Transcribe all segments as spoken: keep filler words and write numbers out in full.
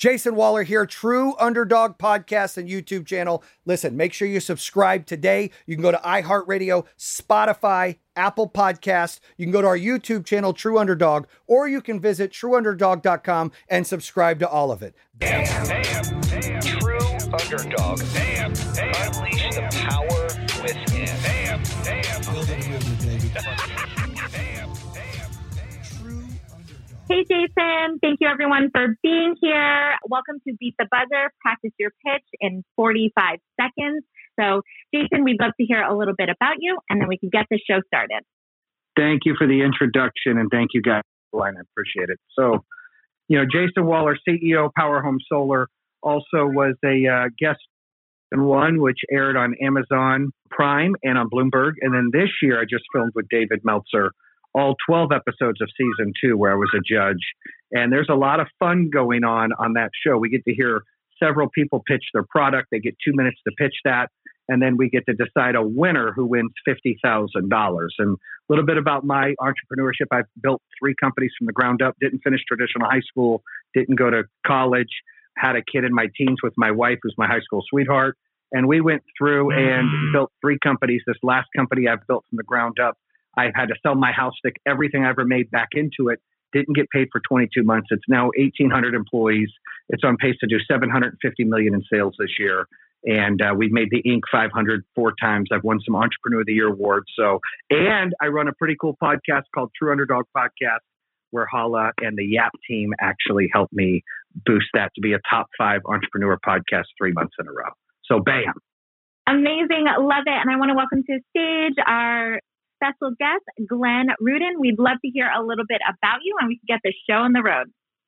Jason Waller here, True Underdog Podcast and YouTube channel. Listen, make sure you subscribe today. You can go to iHeartRadio, Spotify, Apple Podcast. You can go to our YouTube channel, True Underdog, or you can visit true underdog dot com and subscribe to all of it. Damn, damn, damn. True Underdog. Damn, damn. Unleash the power within. Damn, damn. Build it a movement, baby. Damn, damn. Hey, Jason. Thank you, everyone, for being here. Welcome to Beat the Buzzer. Practice your pitch in forty-five seconds. So, Jason, we'd love to hear a little bit about you, and then we can get the show started. Thank you for the introduction, and thank you, guys. I appreciate it. So, you know, Jason Waller, C E O, Power Home Solar, also was a uh, guest in one, which aired on Amazon Prime and on Bloomberg. And then this year, I just filmed with David Meltzer all twelve episodes of season two, where I was a judge. And there's a lot of fun going on on that show. We get to hear several people pitch their product. They get two minutes to pitch that. And then we get to decide a winner who wins fifty thousand dollars. And a little bit about my entrepreneurship. I've built three companies from the ground up, didn't finish traditional high school, didn't go to college, had a kid in my teens with my wife, who's my high school sweetheart. And we went through and built three companies. This last company I've built from the ground up, I had to sell my house, stick everything I ever made back into it. Didn't get paid for twenty-two months. It's now eighteen hundred employees. It's on pace to do seven hundred fifty million in sales this year. And uh, we've made the Inc five hundred four times. I've won some Entrepreneur of the Year awards. So, and I run a pretty cool podcast called True Underdog Podcast, where Hala and the Yap team actually helped me boost that to be a top five entrepreneur podcast three months in a row. So, bam. Amazing. Love it. And I want to welcome to the stage our special guest, Glenn Rudin. We'd love to hear a little bit about you, and we can get the show on the road.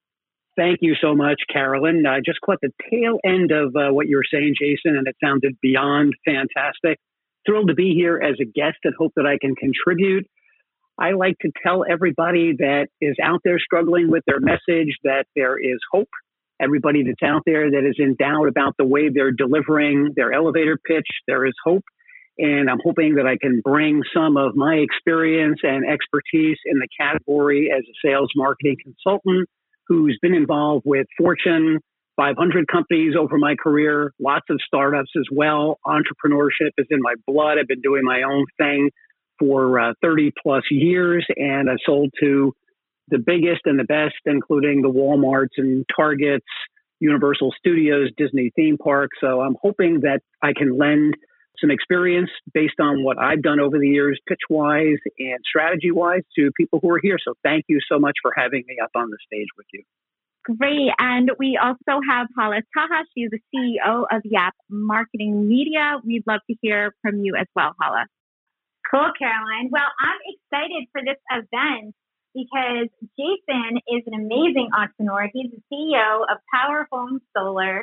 Thank you so much, Carolyn. I just caught the tail end of uh, what you were saying, Jason, and it sounded beyond fantastic. Thrilled to be here as a guest and hope that I can contribute. I like to tell everybody that is out there struggling with their message that there is hope. Everybody that's out there that is in doubt about the way they're delivering their elevator pitch, there is hope. And I'm hoping that I can bring some of my experience and expertise in the category as a sales marketing consultant who's been involved with Fortune five hundred companies over my career, lots of startups as well. Entrepreneurship is in my blood. I've been doing my own thing for uh, thirty plus years, and I've sold to the biggest and the best, including the Walmarts and Targets, Universal Studios, Disney theme parks. So I'm hoping that I can lend some experience based on what I've done over the years, pitch-wise and strategy-wise, to people who are here. So thank you so much for having me up on the stage with you. Great. And we also have Hala Taha. She's the C E O of Yap Marketing Media. We'd love to hear from you as well, Hala. Cool, Caroline. Well, I'm excited for this event because Jason is an amazing entrepreneur. He's the C E O of Power Home Solar,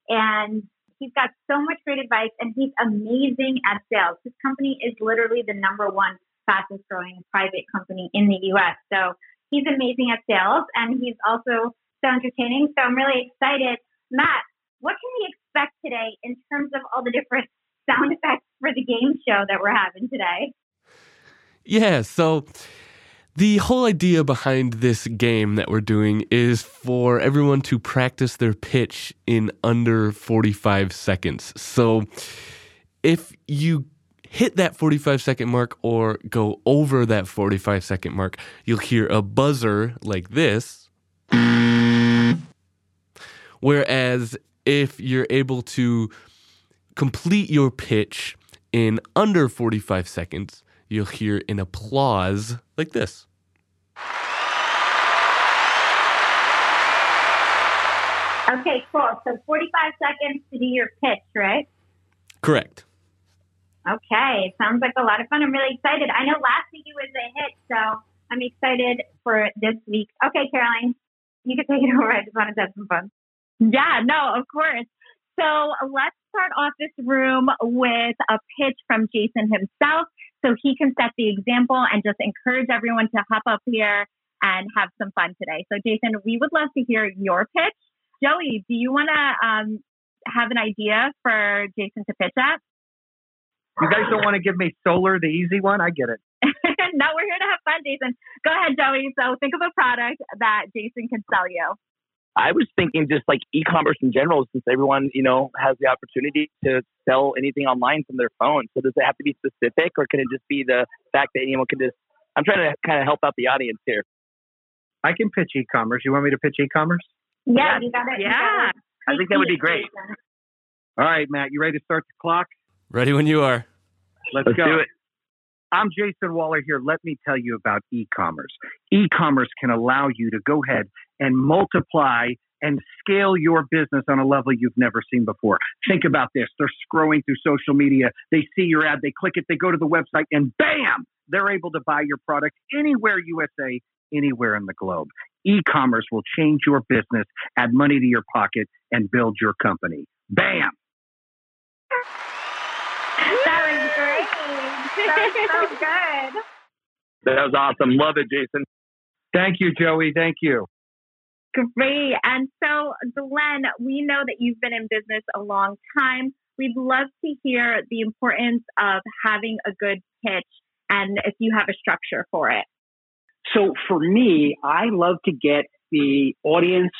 and he's got so much great advice, and he's amazing at sales. His company is literally the number one fastest growing private company in the U S. So he's amazing at sales, and he's also so entertaining. So I'm really excited. Matt, what can we expect today in terms of all the different sound effects for the game show that we're having today? Yeah, so the whole idea behind this game that we're doing is for everyone to practice their pitch in under forty-five seconds. So if you hit that forty-five second mark or go over that forty-five second mark, you'll hear a buzzer like this. Whereas if you're able to complete your pitch in under forty-five seconds, you'll hear an applause like this. Okay, cool. So forty-five seconds to do your pitch, right? Correct. Okay, sounds like a lot of fun. I'm really excited. I know last week it was a hit, so I'm excited for this week. Okay, Caroline, you can take it over. I just wanted to have some fun. Yeah, no, of course. So let's start off this room with a pitch from Jason himself so he can set the example and just encourage everyone to hop up here and have some fun today. So Jason, we would love to hear your pitch. Joey, do you want to um, have an idea for Jason to pitch at? You guys don't want to give me solar, the easy one? I get it. No, we're here to have fun, Jason. Go ahead, Joey. So think of a product that Jason can sell you. I was thinking just like e-commerce in general, since everyone, you know, has the opportunity to sell anything online from their phone. So does it have to be specific, or can it just be the fact that anyone can just, I'm trying to kind of help out the audience here. I can pitch e-commerce. You want me to pitch e-commerce? Yeah, you got it. Yeah. I think that would be great. All right, Matt, you ready to start the clock? Ready when you are. Let's, Let's go. do it. I'm Jason Waller here. Let me tell you about e-commerce. E-commerce can allow you to go ahead and multiply and scale your business on a level you've never seen before. Think about this. They're scrolling through social media. They see your ad. They click it. They go to the website and bam, they're able to buy your product anywhere U S A, anywhere in the globe. E-commerce will change your business, add money to your pocket, and build your company. Bam. That was great. That was so good. That was awesome. Love it, Jason. Thank you, Joey. Thank you. Great. And so, Glenn, we know that you've been in business a long time. We'd love to hear the importance of having a good pitch and if you have a structure for it. So for me, I love to get the audience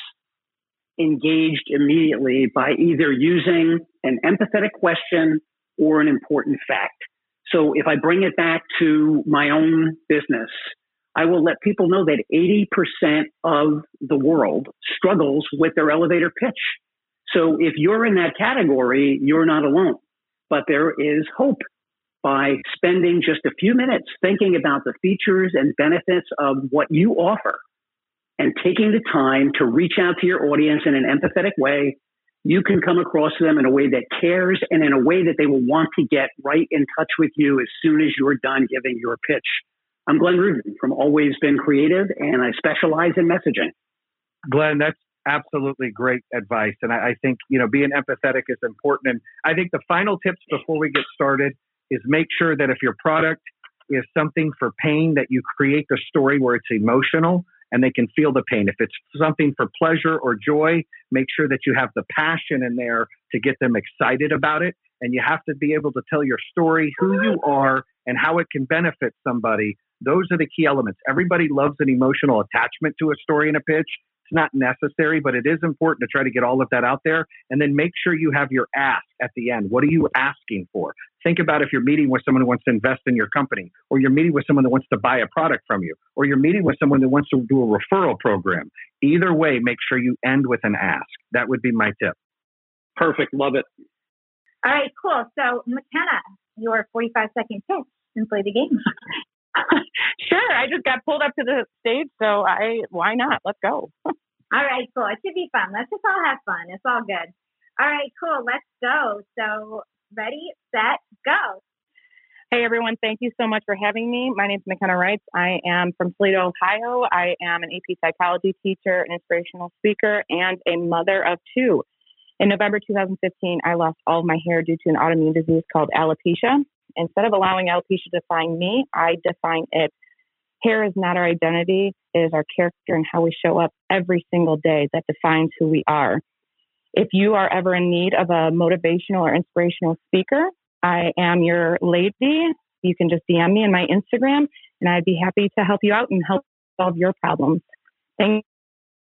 engaged immediately by either using an empathetic question or an important fact. So if I bring it back to my own business, I will let people know that eighty percent of the world struggles with their elevator pitch. So if you're in that category, you're not alone, but there is hope by spending just a few minutes thinking about the features and benefits of what you offer and taking the time to reach out to your audience in an empathetic way. You can come across to them in a way that cares and in a way that they will want to get right in touch with you as soon as you're done giving your pitch. I'm Glenn Rubin from Always Been Creative, and I specialize in messaging. Glenn, that's absolutely great advice. And I, I think, you know, being empathetic is important. And I think the final tips before we get started is make sure that if your product is something for pain, that you create the story where it's emotional and they can feel the pain. If it's something for pleasure or joy, make sure that you have the passion in there to get them excited about it. And you have to be able to tell your story, who you are, and how it can benefit somebody. Those are the key elements. Everybody loves an emotional attachment to a story and a pitch. It's not necessary, but it is important to try to get all of that out there. And then make sure you have your ask at the end. What are you asking for? Think about if you're meeting with someone who wants to invest in your company, or you're meeting with someone that wants to buy a product from you, or you're meeting with someone that wants to do a referral program. Either way, make sure you end with an ask. That would be my tip. Perfect. Love it. All right, cool. So, McKenna, your forty-five second pitch and play the game. Sure. I just got pulled up to the stage, so I why not? Let's go. All right, cool. It should be fun. Let's just all have fun. It's all good. All right, cool. Let's go. So, ready, set, go. Hey, everyone. Thank you so much for having me. My name is McKenna Wrights. I am from Toledo, Ohio. I am an A P psychology teacher, an inspirational speaker, and a mother of two. In November two thousand fifteen, I lost all of my hair due to an autoimmune disease called alopecia. Instead of allowing alopecia to define me, I define it. Hair is not our identity. It is our character and how we show up every single day that defines who we are. If you are ever in need of a motivational or inspirational speaker, I am your lady. You can just D M me on my Instagram, and I'd be happy to help you out and help solve your problems. Thank you.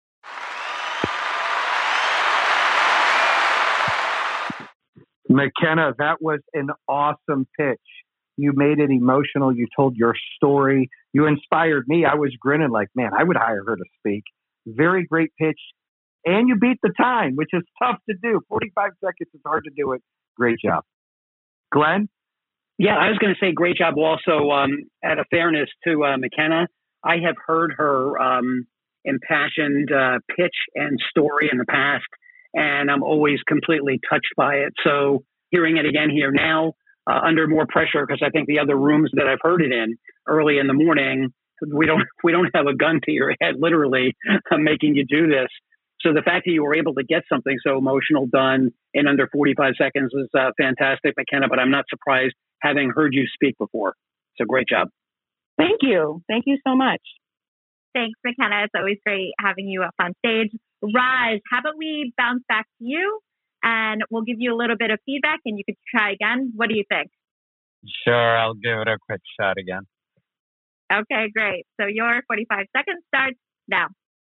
McKenna, that was an awesome pitch. You made it emotional. You told your story. You inspired me. I was grinning like, man, I would hire her to speak. Very great pitch. And you beat the time, which is tough to do. forty-five seconds is hard to do it. Great job. Glenn? Yeah, I was going to say great job also. Um, out of fairness to uh, McKenna, I have heard her um, impassioned uh, pitch and story in the past, and I'm always completely touched by it. So hearing it again here now, uh, under more pressure, because I think the other rooms that I've heard it in early in the morning, we don't we don't have a gun to your head, literally, uh, making you do this. So the fact that you were able to get something so emotional done in under forty-five seconds is uh, fantastic, McKenna, but I'm not surprised having heard you speak before. So great job. Thank you. Thank you so much. Thanks, McKenna. It's always great having you up on stage. Raj, how about we bounce back to you and we'll give you a little bit of feedback and you could try again. What do you think? Sure, I'll give it a quick shot again. Okay, great. So your forty-five seconds starts now.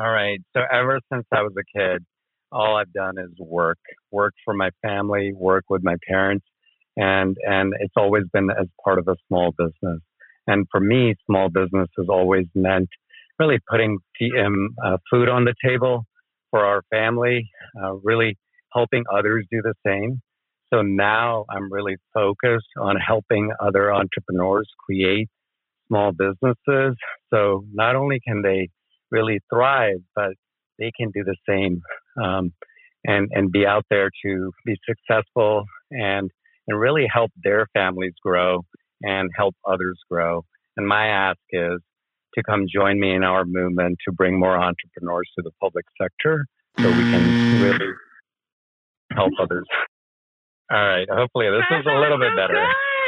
All right. So ever since I was a kid, all I've done is work, work for my family, work with my parents. And, and it's always been as part of a small business. And for me, small business has always meant really putting um, uh, food on the table for our family, uh, really helping others do the same. So now I'm really focused on helping other entrepreneurs create small businesses. So not only can they really thrive, but they can do the same um, and, and be out there to be successful and, and really help their families grow and help others grow. And my ask is to come join me in our movement to bring more entrepreneurs to the public sector so we can really help others. All right. Hopefully this is a little bit better.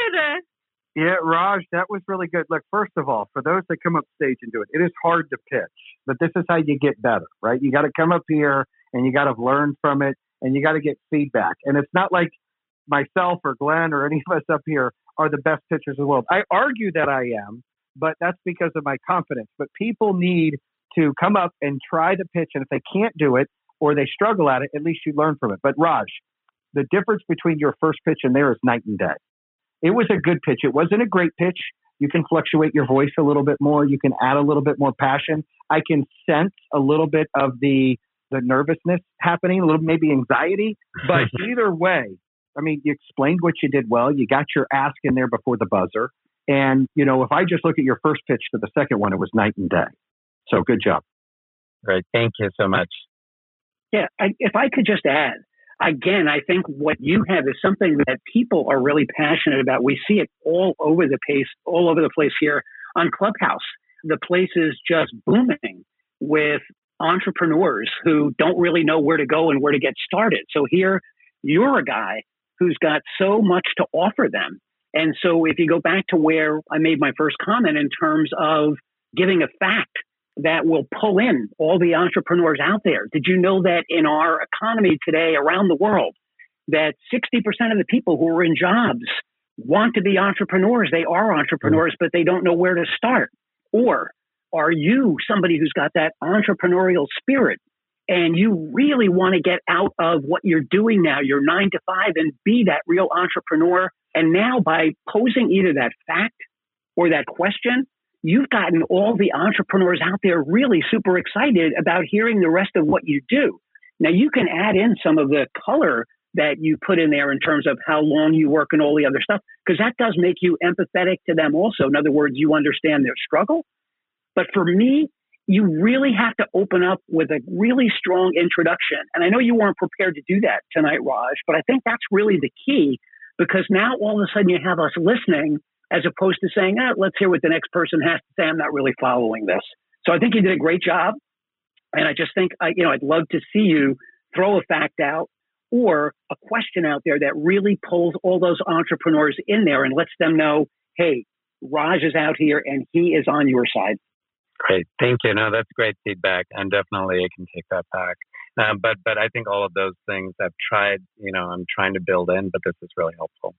Yeah, Raj, that was really good. Look, first of all, for those that come up stage and do it, it is hard to pitch, but this is how you get better, right? You got to come up here and you got to learn from it and you got to get feedback. And it's not like myself or Glenn or any of us up here are the best pitchers in the world. I argue that I am, but that's because of my confidence. But people need to come up and try the pitch. And if they can't do it or they struggle at it, at least you learn from it. But Raj, the difference between your first pitch and there is night and day. It was a good pitch. It wasn't a great pitch. You can fluctuate your voice a little bit more. You can add a little bit more passion. I can sense a little bit of the the nervousness happening, a little maybe anxiety. But either way, I mean, you explained what you did well. You got your ask in there before the buzzer. And, you know, if I just look at your first pitch to the second one, it was night and day. So good job. Great. Thank you so much. Yeah. I, if I could just add, again, I think what you have is something that people are really passionate about. We see it all over the place, all over the place here on Clubhouse. The place is just booming with entrepreneurs who don't really know where to go and where to get started. So here, you're a guy who's got so much to offer them. And so if you go back to where I made my first comment in terms of giving a fact that will pull in all the entrepreneurs out there. Did you know that in our economy today around the world, that sixty percent of the people who are in jobs want to be entrepreneurs? They are entrepreneurs, but they don't know where to start. Or are you somebody who's got that entrepreneurial spirit and you really want to get out of what you're doing now, your nine to five, and be that real entrepreneur? And now by posing either that fact or that question, you've gotten all the entrepreneurs out there really super excited about hearing the rest of what you do. Now, you can add in some of the color that you put in there in terms of how long you work and all the other stuff, because that does make you empathetic to them also. In other words, you understand their struggle. But for me, you really have to open up with a really strong introduction. And I know you weren't prepared to do that tonight, Raj, but I think that's really the key, because now all of a sudden you have us listening as opposed to saying, ah, let's hear what the next person has to say. I'm not really following this. So I think you did a great job. And I just think, I, you know, I'd love to see you throw a fact out or a question out there that really pulls all those entrepreneurs in there and lets them know, hey, Raj is out here and he is on your side. Great. Thank you. No, that's great feedback. And definitely I can take that back. Uh, but but I think all of those things I've tried, you know, I'm trying to build in, but this is really helpful.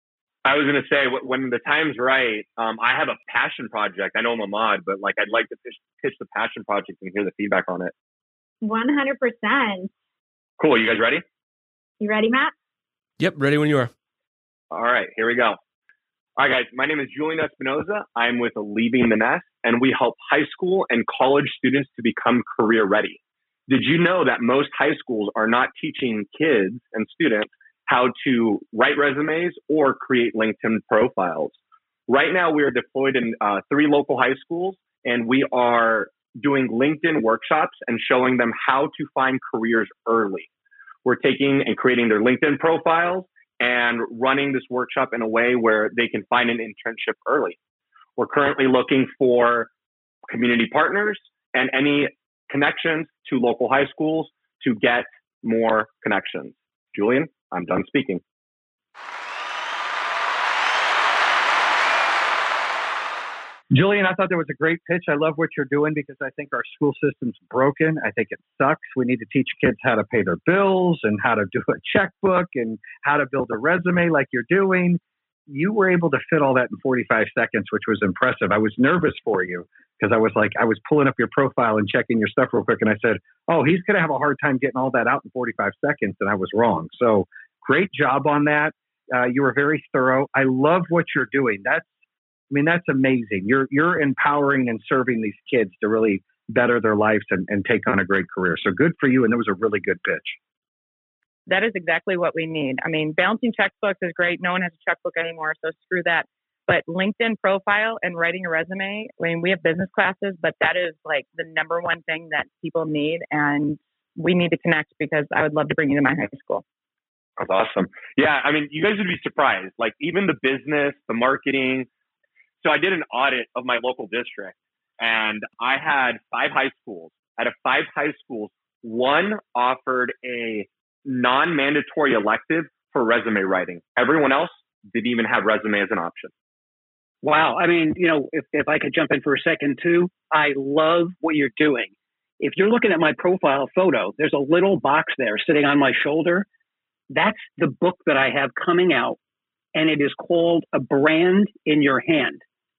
I was going to say, when the time's right, um, I have a passion project. I know I'm a mod, but like I'd like to pitch, pitch the passion project and hear the feedback on it. one hundred percent. Cool. You guys ready? You ready, Matt? Yep, ready when you are. All right, here we go. All right, guys. My name is Julian Espinoza. I'm with Leaving the Nest, and we help high school and college students to become career ready. Did you know that most high schools are not teaching kids and students how to write resumes or create LinkedIn profiles? Right now, we are deployed in uh, three local high schools, and we are doing LinkedIn workshops and showing them how to find careers early. We're taking and creating their LinkedIn profiles and running this workshop in a way where they can find an internship early. We're currently looking for community partners and any connections to local high schools to get more connections. Julian, I'm done speaking. Julian, I thought that was a great pitch. I love what you're doing because I think our school system's broken. I think it sucks. We need to teach kids how to pay their bills and how to do a checkbook and how to build a resume like you're doing. you were able to fit all that in forty-five seconds, which was impressive. I was nervous for you because I was like, I was pulling up your profile and checking your stuff real quick. And I said, oh, he's going to have a hard time getting all that out in forty-five seconds. And I was wrong. So great job on that. Uh, you were very thorough. I love what you're doing. That's, I mean, that's amazing. You're, you're empowering and serving these kids to really better their lives and, and take on a great career. So good for you. And it was a really good pitch. That is exactly what we need. I mean, balancing checkbooks is great. No one has a checkbook anymore, so screw that. But LinkedIn profile and writing a resume, I mean, we have business classes, but that is like the number one thing that people need. And we need to connect because I would love to bring you to my high school. That's awesome. Yeah, I mean, you guys would be surprised. Like even the business, the marketing. So I did an audit of my local district and I had five high schools. Out of five high schools, one offered a non-mandatory elective for resume writing. Everyone else didn't even have resume as an option. Wow. I mean, you know, if, if I could jump in for a second too, I love what you're doing. If you're looking at my profile photo, there's a little box there sitting on my shoulder. That's the book that I have coming out, and it is called A Brand in Your Hand.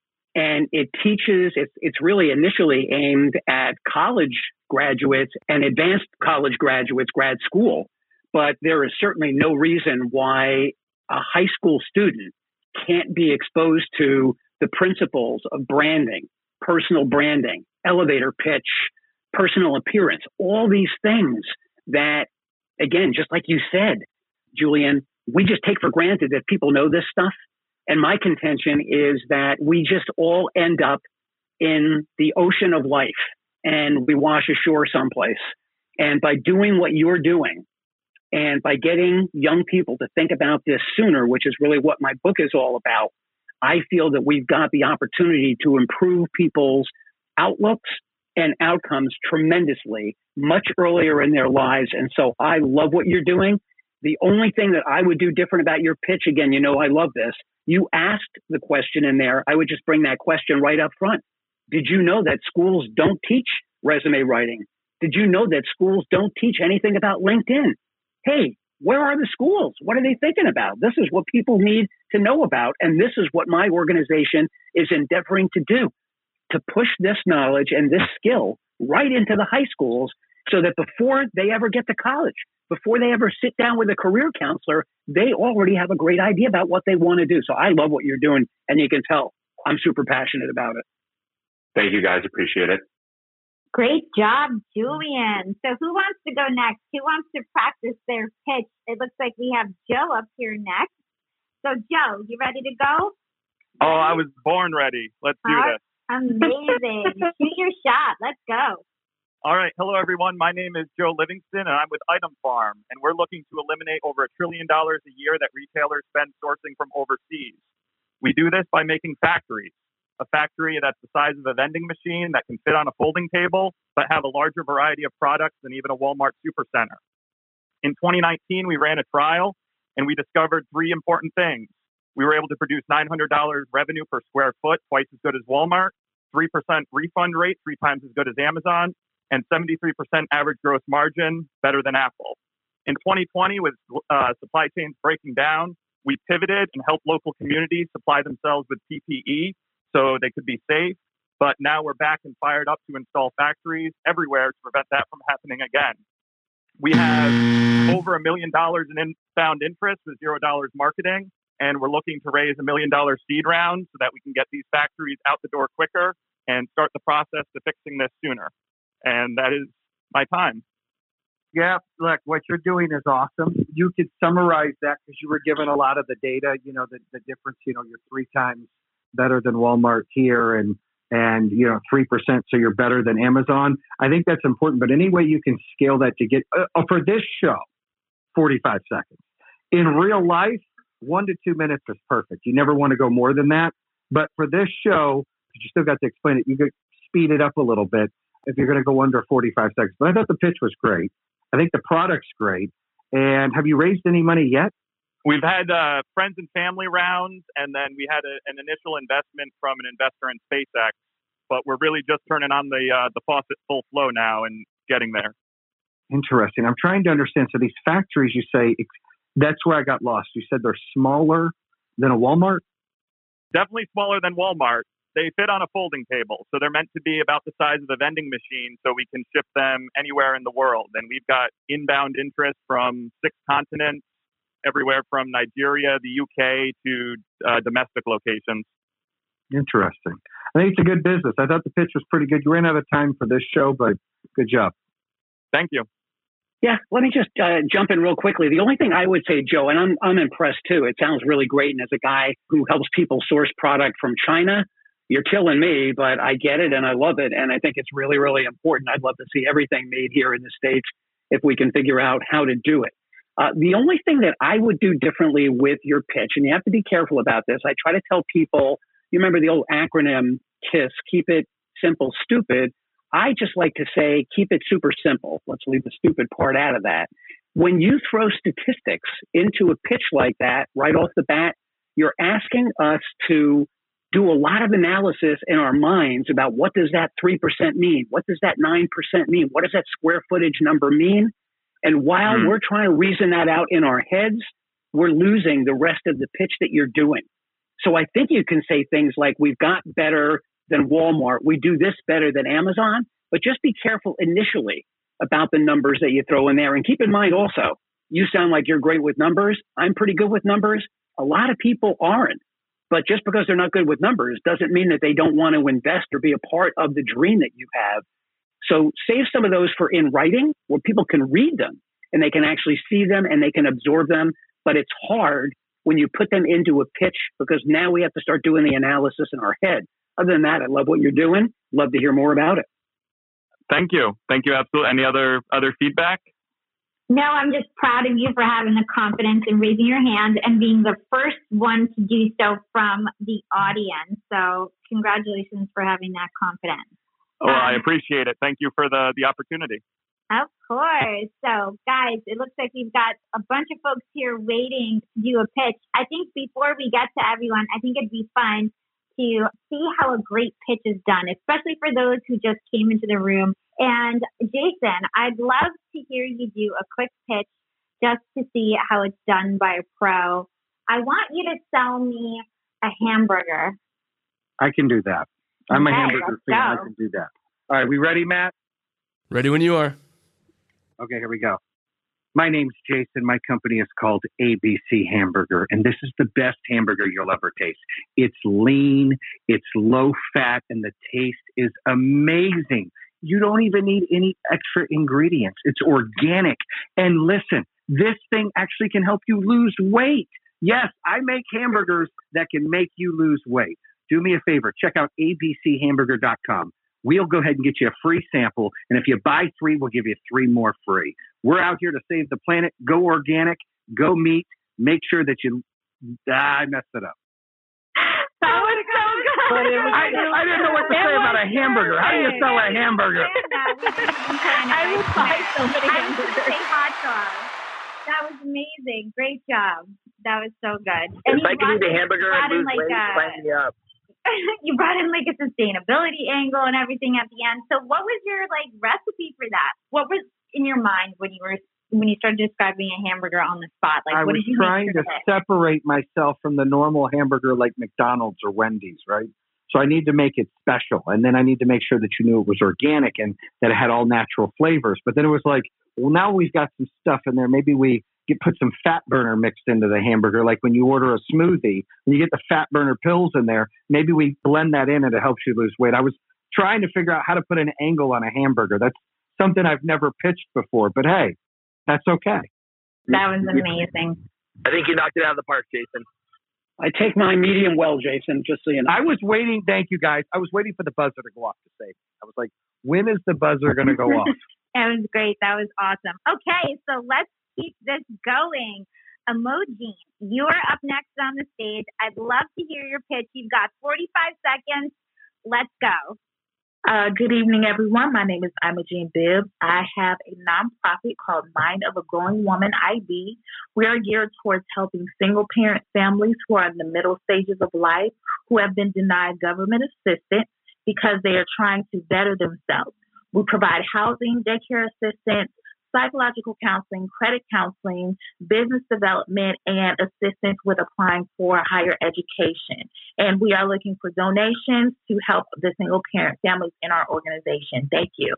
And it teaches, it's, it's really initially aimed at college graduates and advanced college graduates, grad school. But there is certainly no reason why a high school student can't be exposed to the principles of branding, personal branding, elevator pitch, personal appearance, all these things that, again, just like you said, Julian, we just take for granted that people know this stuff. And my contention is that we just all end up in the ocean of life and we wash ashore someplace. And by doing what you're doing, and by getting young people to think about this sooner, which is really what my book is all about, I feel that we've got the opportunity to improve people's outlooks and outcomes tremendously much earlier in their lives. And so I love what you're doing. The only thing that I would do different about your pitch, again, you know, I love this. You asked the question in there. I would just bring that question right up front. Did you know that schools don't teach resume writing? Did you know that schools don't teach anything about LinkedIn? Hey, where are the schools? What are they thinking about? This is what people need to know about. And this is what my organization is endeavoring to do, to push this knowledge and this skill right into the high schools so that before they ever get to college, before they ever sit down with a career counselor, they already have a great idea about what they want to do. So I love what you're doing. And you can tell I'm super passionate about it. Thank you, guys. Appreciate it. Great job, Julian. So who wants to go next? Who wants to practice their pitch? It looks like we have Joe up here next. So Joe, you ready to go? Oh, I was born ready. Let's do uh, this. Amazing. Shoot your shot. Let's go. All right. Hello, everyone. My name is Joe Livingston, and I'm with Item Farm. And we're looking to eliminate over a trillion dollars a year that retailers spend sourcing from overseas. We do this by making factories. A factory that's the size of a vending machine that can fit on a folding table, but have a larger variety of products than even a Walmart supercenter. In twenty nineteen, we ran a trial and we discovered three important things. We were able to produce nine hundred dollars revenue per square foot, twice as good as Walmart, three percent refund rate, three times as good as Amazon, and seventy-three percent average gross margin, better than Apple. In twenty twenty, with uh, supply chains breaking down, we pivoted and helped local communities supply themselves with P P E so they could be safe. But now we're back and fired up to install factories everywhere to prevent that from happening again. We have over a million dollars in inbound interest with zero dollars marketing, and we're looking to raise a million dollar seed round so that we can get these factories out the door quicker and start the process to fixing this sooner. And that is my time. Yeah, look, what you're doing is awesome. You could summarize that because you were given a lot of the data, you know, the, the difference, you know, you're three times better than Walmart here and, and, you know, three percent. So you're better than Amazon. I think that's important. But any way you can scale that to get, uh, for this show, forty-five seconds. In real life, one to two minutes is perfect. You never want to go more than that. But for this show, you still got to explain it. You could speed it up a little bit if you're going to go under forty-five seconds. But I thought the pitch was great. I think the product's great. And have you raised any money yet? We've had uh, friends and family rounds, and then we had a, an initial investment from an investor in SpaceX. But we're really just turning on the uh, the faucet full flow now and getting there. Interesting. I'm trying to understand. So these factories, you say, that's where I got lost. You said they're smaller than a Walmart? Definitely smaller than Walmart. They fit on a folding table, so they're meant to be about the size of a vending machine so we can ship them anywhere in the world. And we've got inbound interest from six continents, everywhere from Nigeria, the U K, to uh, domestic locations. Interesting. I think it's a good business. I thought the pitch was pretty good. You ran out of time for this show, but good job. Thank you. Yeah, let me just uh, jump in real quickly. The only thing I would say, Joe, and I'm I'm impressed too. It sounds really great, and as a guy who helps people source product from China, you're killing me, but I get it and I love it, and I think it's really, really important. I'd love to see everything made here in the States if we can figure out how to do it. Uh, the only thing that I would do differently with your pitch, and you have to be careful about this, I try to tell people, you remember the old acronym KISS, keep it simple, stupid. I just like to say, keep it super simple. Let's leave the stupid part out of that. When you throw statistics into a pitch like that, right off the bat, you're asking us to do a lot of analysis in our minds about what does that three percent mean? What does that nine percent mean? What does that square footage number mean? And while mm. we're trying to reason that out in our heads, we're losing the rest of the pitch that you're doing. So I think you can say things like, we've got better than Walmart. We do this better than Amazon, but just be careful initially about the numbers that you throw in there. And keep in mind also, you sound like you're great with numbers. I'm pretty good with numbers. A lot of people aren't. But just because they're not good with numbers doesn't mean that they don't want to invest or be a part of the dream that you have. So save some of those for in writing where people can read them and they can actually see them and they can absorb them. But it's hard when you put them into a pitch because now we have to start doing the analysis in our head. Other than that, I love what you're doing. Love to hear more about it. Thank you. Thank you. Absolutely. Any other other feedback? No, I'm just proud of you for having the confidence and raising your hand and being the first one to do so from the audience. So congratulations for having that confidence. Oh, um, I appreciate it. Thank you for the, the opportunity. Of course. So guys, it looks like we've got a bunch of folks here waiting to do a pitch. I think before we get to everyone, I think it'd be fun to see how a great pitch is done, especially for those who just came into the room. And Jason, I'd love to hear you do a quick pitch just to see how it's done by a pro. I want you to sell me a hamburger. I can do that. I'm okay, a hamburger fan. I can do that. All right, we ready, Matt? Ready when you are. Okay, here we go. My name's Jason. My company is called A B C Hamburger, and this is the best hamburger you'll ever taste. It's lean, it's low fat, and the taste is amazing. You don't even need any extra ingredients. It's organic. And listen, this thing actually can help you lose weight. Yes, I make hamburgers that can make you lose weight. Do me a favor. Check out A B C hamburger dot com. We'll go ahead and get you a free sample. And if you buy three, we'll give you three more free. We're out here to save the planet. Go organic. Go meat. Make sure that you... Ah, I messed it up. That was so good. I, I didn't know what to say about a hamburger. How do you sell a hamburger? I would buy somebody I was going to say hot dog. That was amazing. Great job. That was so good. And if I can eat a hamburger and lose like weight, sign me up. You brought in like a sustainability angle and everything at the end. So what was your like recipe for that? What was in your mind when you were when you started describing a hamburger on the spot? Like, I what was did you trying make sure to separate myself from the normal hamburger like McDonald's or Wendy's, right? So I need to make it special. And then I need to make sure that you knew it was organic and that it had all natural flavors. But then it was like, well, now we've got some stuff in there. Maybe we get put some fat burner mixed into the hamburger. Like when you order a smoothie and you get the fat burner pills in there, maybe we blend that in and it helps you lose weight. I was trying to figure out how to put an angle on a hamburger. That's something I've never pitched before, but hey, that's okay. That was amazing. I think you knocked it out of the park, Jason. I take my medium well, Jason, just so you know. I was waiting. Thank you, guys. I was waiting for the buzzer to go off to say it. I was like, when is the buzzer going to go off? That was great. That was awesome. Okay, so let's keep this going. Emojine, you are up next on the stage. I'd love to hear your pitch. You've got forty-five seconds. Let's go. Uh, good evening, everyone. My name is Emojine Bibbs. I have a nonprofit called Mind of a Growing Woman I D. We are geared towards helping single-parent families who are in the middle stages of life who have been denied government assistance because they are trying to better themselves. We provide housing, daycare assistance, psychological counseling, credit counseling, business development, and assistance with applying for higher education. And we are looking for donations to help the single parent families in our organization. Thank you.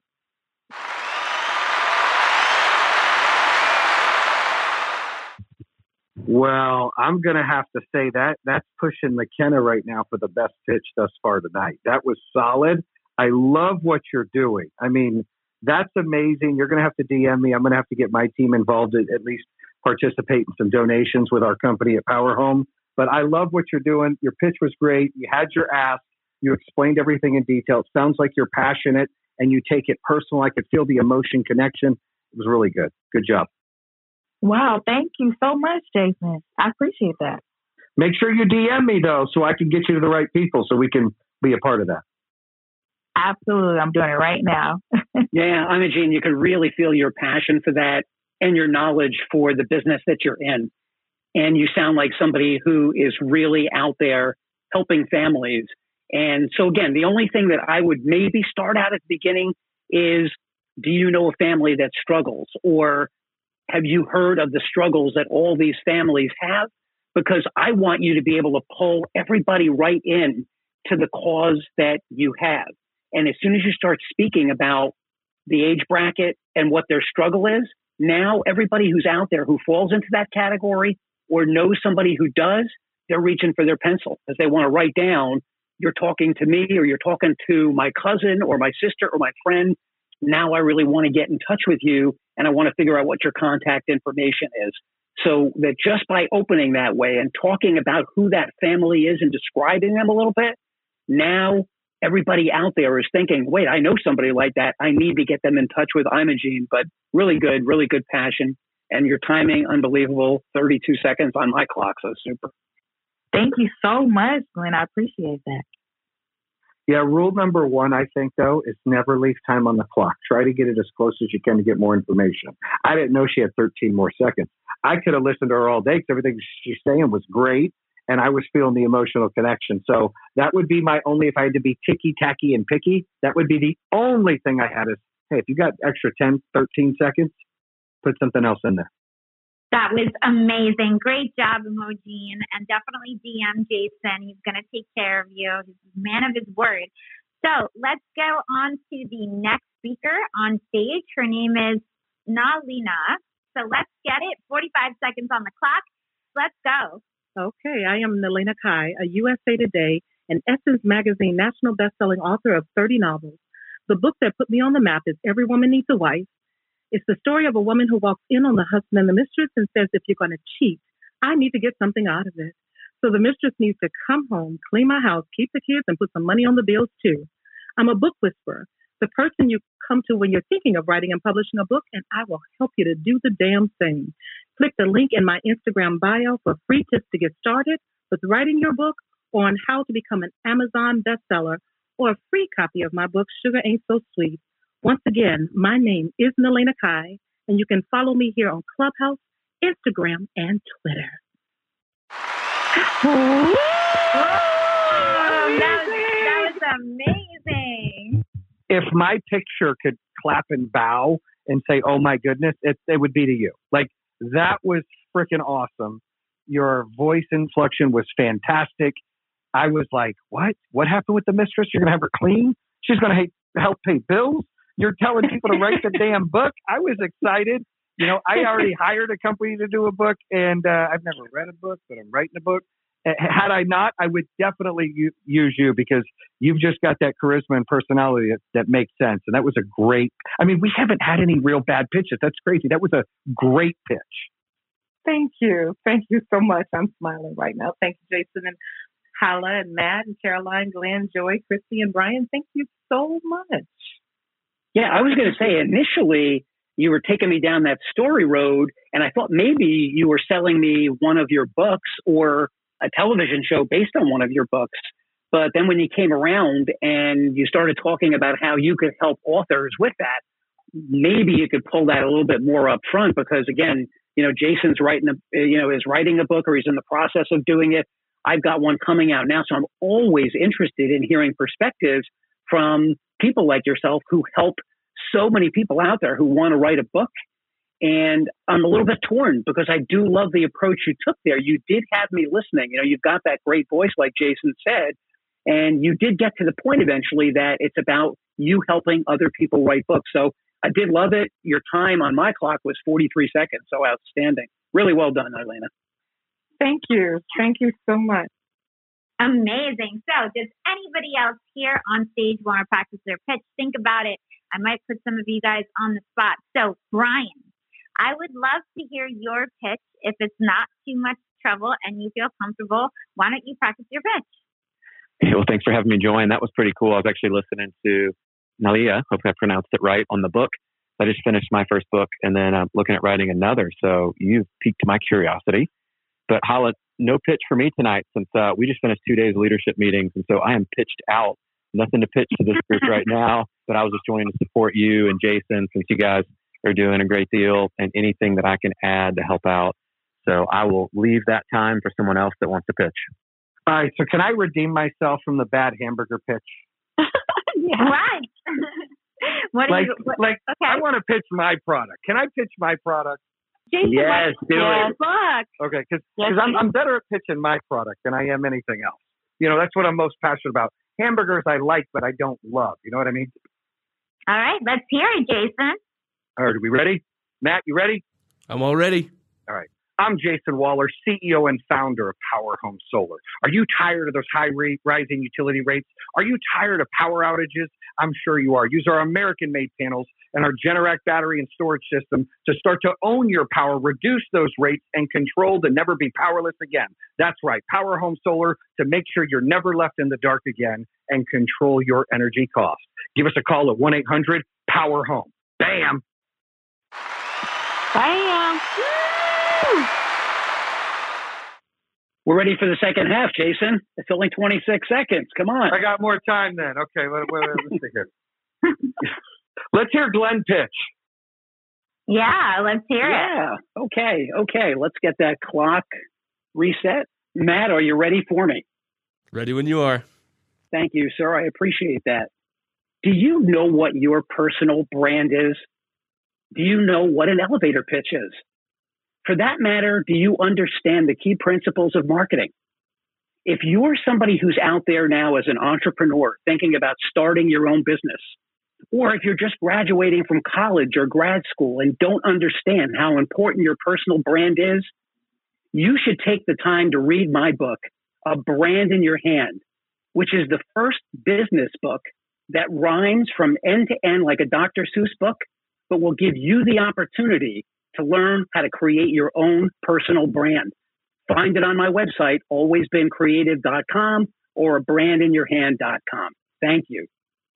Well, I'm going to have to say that that's pushing McKenna right now for the best pitch thus far tonight. That was solid. I love what you're doing. I mean, that's amazing. You're going to have to D M me. I'm going to have to get my team involved, at, at least participate in some donations with our company at Power Home. But I love what you're doing. Your pitch was great. You had your ask. You explained everything in detail. It sounds like you're passionate and you take it personal. I could feel the emotion connection. It was really good. Good job. Wow, thank you so much, Jason. I appreciate that. Make sure you D M me, though, so I can get you to the right people so we can be a part of that. Absolutely. I'm doing it right now. Yeah, Imogene, you can really feel your passion for that and your knowledge for the business that you're in. And you sound like somebody who is really out there helping families. And so, again, the only thing that I would maybe start out at the beginning is, do you know a family that struggles? Or have you heard of the struggles that all these families have? Because I want you to be able to pull everybody right in to the cause that you have. And as soon as you start speaking about the age bracket and what their struggle is, now everybody who's out there who falls into that category or knows somebody who does, they're reaching for their pencil because they want to write down, you're talking to me or you're talking to my cousin or my sister or my friend. Now I really want to get in touch with you and I want to figure out what your contact information is. So that just by opening that way and talking about who that family is and describing them a little bit, now everybody out there is thinking, wait, I know somebody like that. I need to get them in touch with Imogene. But really good, really good passion. And your timing, unbelievable. thirty-two seconds on my clock, so super. Thank you so much, Glenn. I appreciate that. Yeah, rule number one, I think, though, is never leave time on the clock. Try to get it as close as you can to get more information. I didn't know she had thirteen more seconds. I could have listened to her all day because everything she's saying was great, and I was feeling the emotional connection. So that would be my only, if I had to be ticky-tacky and picky, that would be the only thing I had is, hey, if you got extra ten, thirteen seconds, put something else in there. That was amazing. Great job, Imogene. And definitely D M Jason. He's going to take care of you. He's a man of his word. So let's go on to the next speaker on stage. Her name is Nalina. So let's get it. forty-five seconds on the clock. Let's go. Okay, I am Nalina Kai, a U S A Today and Essence Magazine national bestselling author of thirty novels. The book that put me on the map is Every Woman Needs a Wife. It's the story of a woman who walks in on the husband and the mistress and says, if you're going to cheat, I need to get something out of it. So the mistress needs to come home, clean my house, keep the kids, and put some money on the bills too. I'm a book whisperer, the person you come to when you're thinking of writing and publishing a book, and I will help you to do the damn thing. Click the link in my Instagram bio for free tips to get started with writing your book or on how to become an Amazon bestseller or a free copy of my book, Sugar Ain't So Sweet. Once again, my name is Nalina Kai, and you can follow me here on Clubhouse, Instagram, and Twitter. Oh, that, was, that was amazing. If my picture could clap and bow and say, oh my goodness, it, it would be to you. Like, that was freaking awesome. Your voice inflection was fantastic. I was like, what? What happened with the mistress? You're going to have her clean? She's going to help pay bills? You're telling people to write the damn book? I was excited. You know, I already hired a company to do a book, and uh, I've never read a book, but I'm writing a book. Had I not, I would definitely u- use you because you've just got that charisma and personality that, that makes sense. And that was a great, I mean, we haven't had any real bad pitches. That's crazy. That was a great pitch. Thank you. Thank you so much. I'm smiling right now. Thank you, Jason and Hala and Matt and Caroline, Glenn, Joy, Christy, and Brian. Thank you so much. Yeah, I was going to say, initially, you were taking me down that story road, and I thought maybe you were selling me one of your books or a television show based on one of your books. But then when you came around and you started talking about how you could help authors with that, maybe you could pull that a little bit more up front because, again, you know, Jason's writing, a, you know, is writing a book or he's in the process of doing it. I've got one coming out now, so I'm always interested in hearing perspectives from people like yourself who help so many people out there who want to write a book And I'm a little bit torn because I do love the approach you took there. You did have me listening. You know, you've got that great voice, like Jason said, and you did get to the point eventually that it's about you helping other people write books. So I did love it. Your time on my clock was forty-three seconds. So outstanding. Really well done, Elena. Thank you. Thank you so much. Amazing. So does anybody else here on stage want to practice their pitch? Think about it. I might put some of you guys on the spot. So Brian, I would love to hear your pitch. If it's not too much trouble and you feel comfortable, why don't you practice your pitch? Hey, well, thanks for having me join. That was pretty cool. I was actually listening to Nalia, hopefully I pronounced it right, on the book. I just finished my first book and then I'm looking at writing another. So you've piqued my curiosity. But Hala, no pitch for me tonight since uh, we just finished two days of leadership meetings. And so I am pitched out. Nothing to pitch to this group right now, but I was just joining to support you and Jason since you guys are doing a great deal and anything that I can add to help out. So I will leave that time for someone else that wants to pitch. All right. So can I redeem myself from the bad hamburger pitch? Yeah. Right. What like, you, what, like okay. I want to pitch my product. Can I pitch my product? Jason, yes, what, do yeah, it. Book. Okay, because yes, I'm, I'm better at pitching my product than I am anything else. You know, that's what I'm most passionate about. Hamburgers I like, but I don't love. You know what I mean? All right, let's hear it, Jason. All right, are we ready? Matt, you ready? I'm all ready. All right. I'm Jason Waller, C E O and founder of Power Home Solar. Are you tired of those high rate, rising utility rates? Are you tired of power outages? I'm sure you are. Use our American-made panels and our Generac battery and storage system to start to own your power, reduce those rates, and control to never be powerless again. That's right, Power Home Solar, to make sure you're never left in the dark again and control your energy costs. Give us a call at one eight hundred power home. Bam! Bam! Woo! We're ready for the second half, Jason. It's only twenty-six seconds. Come on. I got more time then. Okay, let, let, let's see here. Let's hear Glenn pitch. Yeah, let's hear yeah. it. Yeah. Okay. Okay. Let's get that clock reset. Matt, are you ready for me? Ready when you are. Thank you, sir. I appreciate that. Do you know what your personal brand is? Do you know what an elevator pitch is? For that matter, do you understand the key principles of marketing? If you're somebody who's out there now as an entrepreneur thinking about starting your own business, or if you're just graduating from college or grad school and don't understand how important your personal brand is, you should take the time to read my book, A Brand in Your Hand, which is the first business book that rhymes from end to end like a Doctor Seuss book, but will give you the opportunity to learn how to create your own personal brand. Find it on my website, always been creative dot com or a brand in your hand dot com. Thank you.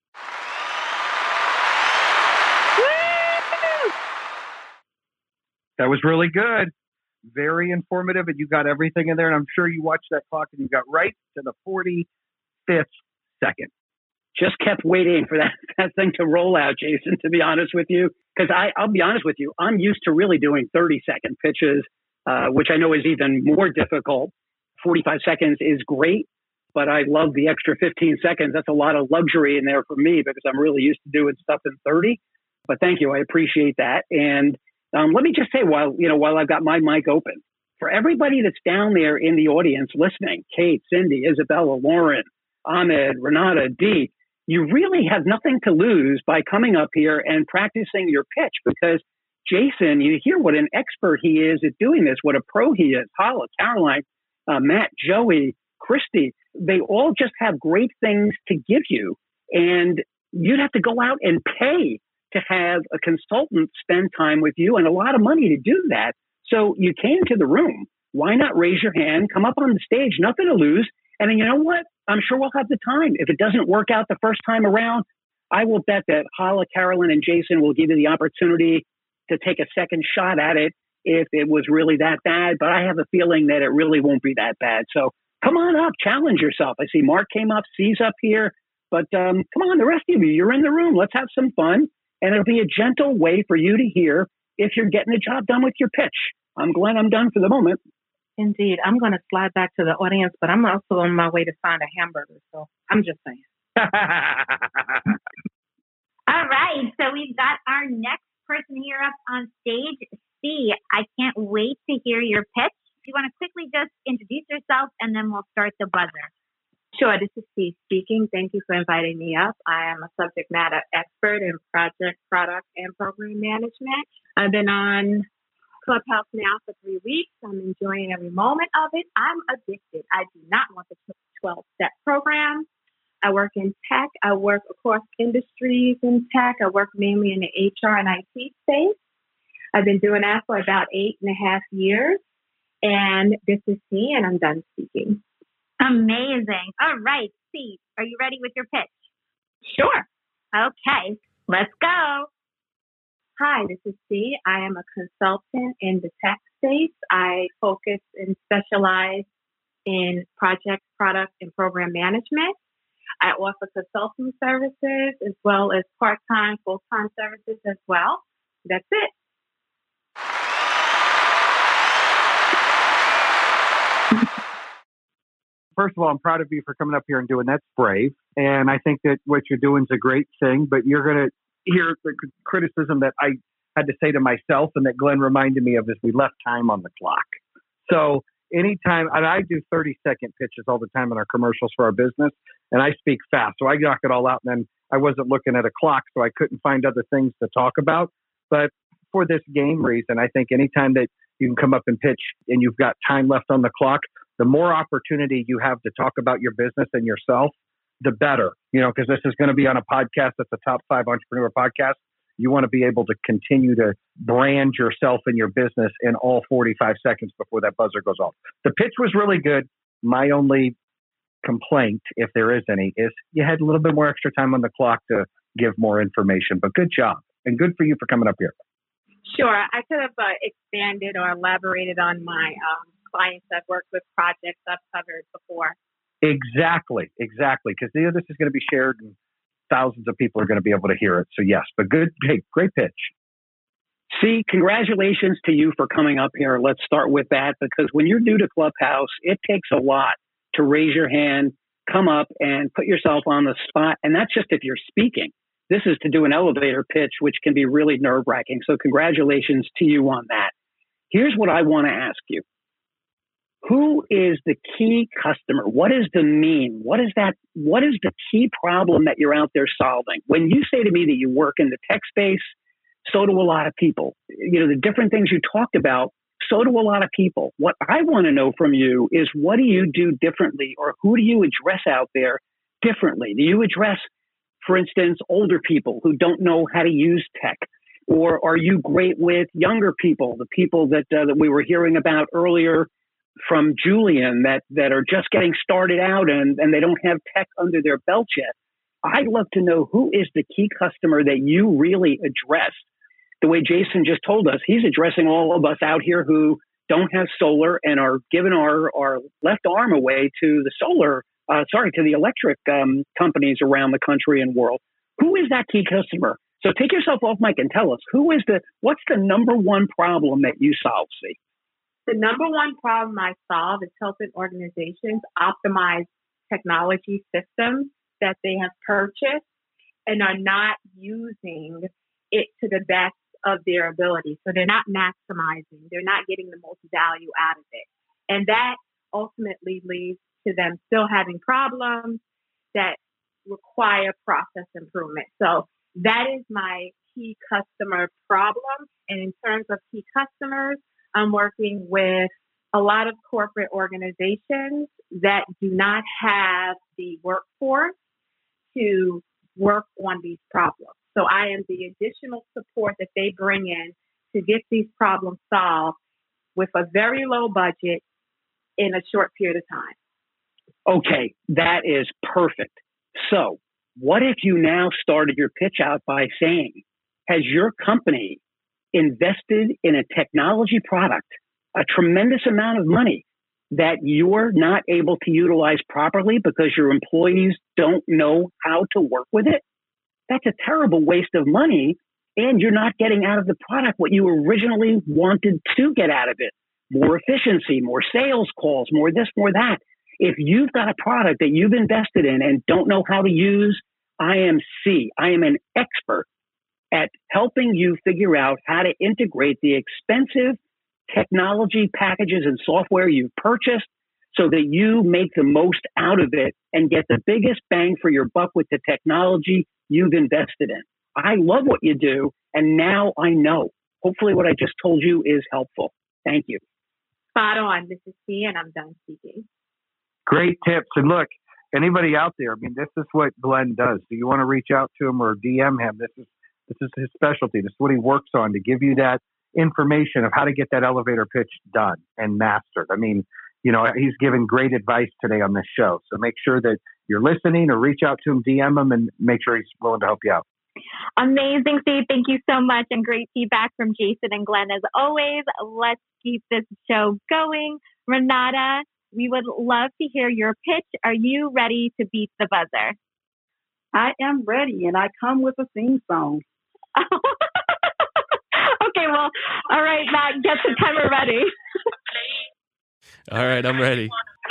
That was really good. Very informative, and you got everything in there. And I'm sure you watched that clock and you got right to the forty-fifth second. Just kept waiting for that, that thing to roll out, Jason, to be honest with you. Because I'll be honest with you, I'm used to really doing thirty-second pitches, uh, which I know is even more difficult. forty-five seconds is great, but I love the extra fifteen seconds. That's a lot of luxury in there for me because I'm really used to doing stuff in thirty. But thank you. I appreciate that. And um, let me just say, while you know, while I've got my mic open, for everybody that's down there in the audience listening, Kate, Cindy, Isabella, Lauren, Ahmed, Renata, Dee, you really have nothing to lose by coming up here and practicing your pitch because Jason, you hear what an expert he is at doing this, what a pro he is. Hala, Caroline, uh, Matt, Joey, Christy, they all just have great things to give you. And you'd have to go out and pay to have a consultant spend time with you and a lot of money to do that. So you came to the room. Why not raise your hand, come up on the stage, nothing to lose. And then you know what? I'm sure we'll have the time. If it doesn't work out the first time around, I will bet that Hala, Carolyn, and Jason will give you the opportunity to take a second shot at it if it was really that bad. But I have a feeling that it really won't be that bad. So come on up, challenge yourself. I see Mark came up, C's up here. But um, come on, the rest of you, you're in the room. Let's have some fun. And it'll be a gentle way for you to hear if you're getting the job done with your pitch. I'm Glenn. I'm done for the moment. Indeed. I'm going to slide back to the audience, but I'm also on my way to find a hamburger. So I'm just saying. All right. So we've got our next person here up on stage. C, I can't wait to hear your pitch. If you want to quickly just introduce yourself, and then we'll start the buzzer. Sure, this is C speaking. Thank you for inviting me up. I am a subject matter expert in project, product, and program management. I've been on Clubhouse now for three weeks. I'm enjoying every moment of it. I'm addicted. I do not want the twelve-step program. I work in tech. I work across industries in tech. I work mainly in the H R and I T space. I've been doing that for about eight and a half years. And this is C, and I'm done speaking. Amazing. All right, C, are you ready with your pitch? Sure. Okay, let's go. Hi, this is C. I am a consultant in the tech space. I focus and specialize in project, product, and program management. I offer consulting services as well as part-time, full-time services as well. That's it. First of all, I'm proud of you for coming up here and doing that. That's brave. And I think that what you're doing is a great thing, but you're going to hear the criticism that I had to say to myself and that Glenn reminded me of is we left time on the clock. So anytime, and I do thirty second pitches all the time in our commercials for our business, and I speak fast. So I knock it all out, and then I wasn't looking at a clock, so I couldn't find other things to talk about. But for this game reason, I think anytime that you can come up and pitch and you've got time left on the clock, the more opportunity you have to talk about your business and yourself, the better, you know, because this is going to be on a podcast that's a top five entrepreneur podcast. You want to be able to continue to brand yourself and your business in all forty-five seconds before that buzzer goes off. The pitch was really good. My only complaint, if there is any, is you had a little bit more extra time on the clock to give more information, but good job. And good for you for coming up here. Sure. I could have uh, expanded or elaborated on my um, clients I've worked with, projects I've covered before. Exactly. Exactly. Because this is going to be shared and thousands of people are going to be able to hear it. So yes, but good, hey, great pitch. See, congratulations to you for coming up here. Let's start with that, because when you're new to Clubhouse, it takes a lot to raise your hand, come up and put yourself on the spot. And that's just if you're speaking. This is to do an elevator pitch, which can be really nerve wracking. So congratulations to you on that. Here's what I want to ask you. Who is the key customer? What is the mean? What is that? What is the key problem that you're out there solving? When you say to me that you work in the tech space, so do a lot of people. You know, the different things you talked about, so do a lot of people. What I want to know from you is what do you do differently, or who do you address out there differently? Do you address, for instance, older people who don't know how to use tech? Or are you great with younger people, the people that uh, that we were hearing about earlier from Julian that, that are just getting started out and, and they don't have tech under their belt yet? I'd love to know who is the key customer that you really address. The way Jason just told us, he's addressing all of us out here who don't have solar and are giving our, our left arm away to the solar, uh, sorry, to the electric um, companies around the country and world. Who is that key customer? So take yourself off mic and tell us, who is the, what's the number one problem that you solve, see? The number one problem I solve is helping organizations optimize technology systems that they have purchased and are not using it to the best of their ability. So they're not maximizing, they're not getting the most value out of it. And that ultimately leads to them still having problems that require process improvement. So that is my key customer problem. And in terms of key customers, I'm working with a lot of corporate organizations that do not have the workforce to work on these problems. So I am the additional support that they bring in to get these problems solved with a very low budget in a short period of time. Okay, that is perfect. So what if you now started your pitch out by saying, has your company invested in a technology product, a tremendous amount of money that you're not able to utilize properly because your employees don't know how to work with it? That's a terrible waste of money, and you're not getting out of the product what you originally wanted to get out of it. More efficiency, more sales calls, more this, more that. If you've got a product that you've invested in and don't know how to use, I am C. I am an expert at helping you figure out how to integrate the expensive technology packages and software you've purchased so that you make the most out of it and get the biggest bang for your buck with the technology you've invested in. I love what you do, and now I know. Hopefully what I just told you is helpful. Thank you. Spot on. This is T, and I'm done speaking. Great tips. And look, anybody out there, I mean, this is what Glenn does. Do you want to reach out to him or D M him? This is this is his specialty. This is what he works on, to give you that information of how to get that elevator pitch done and mastered. I mean, you know, he's given great advice today on this show. So make sure that you're listening, or reach out to him, D M him, and make sure he's willing to help you out. Amazing, Steve. Thank you so much, and great feedback from Jason and Glenn as always. Let's keep this show going. Renata, we would love to hear your pitch. Are you ready to beat the buzzer? I am ready, and I come with a theme song. Okay, well, all right, Matt, get the timer ready. All right, I'm ready.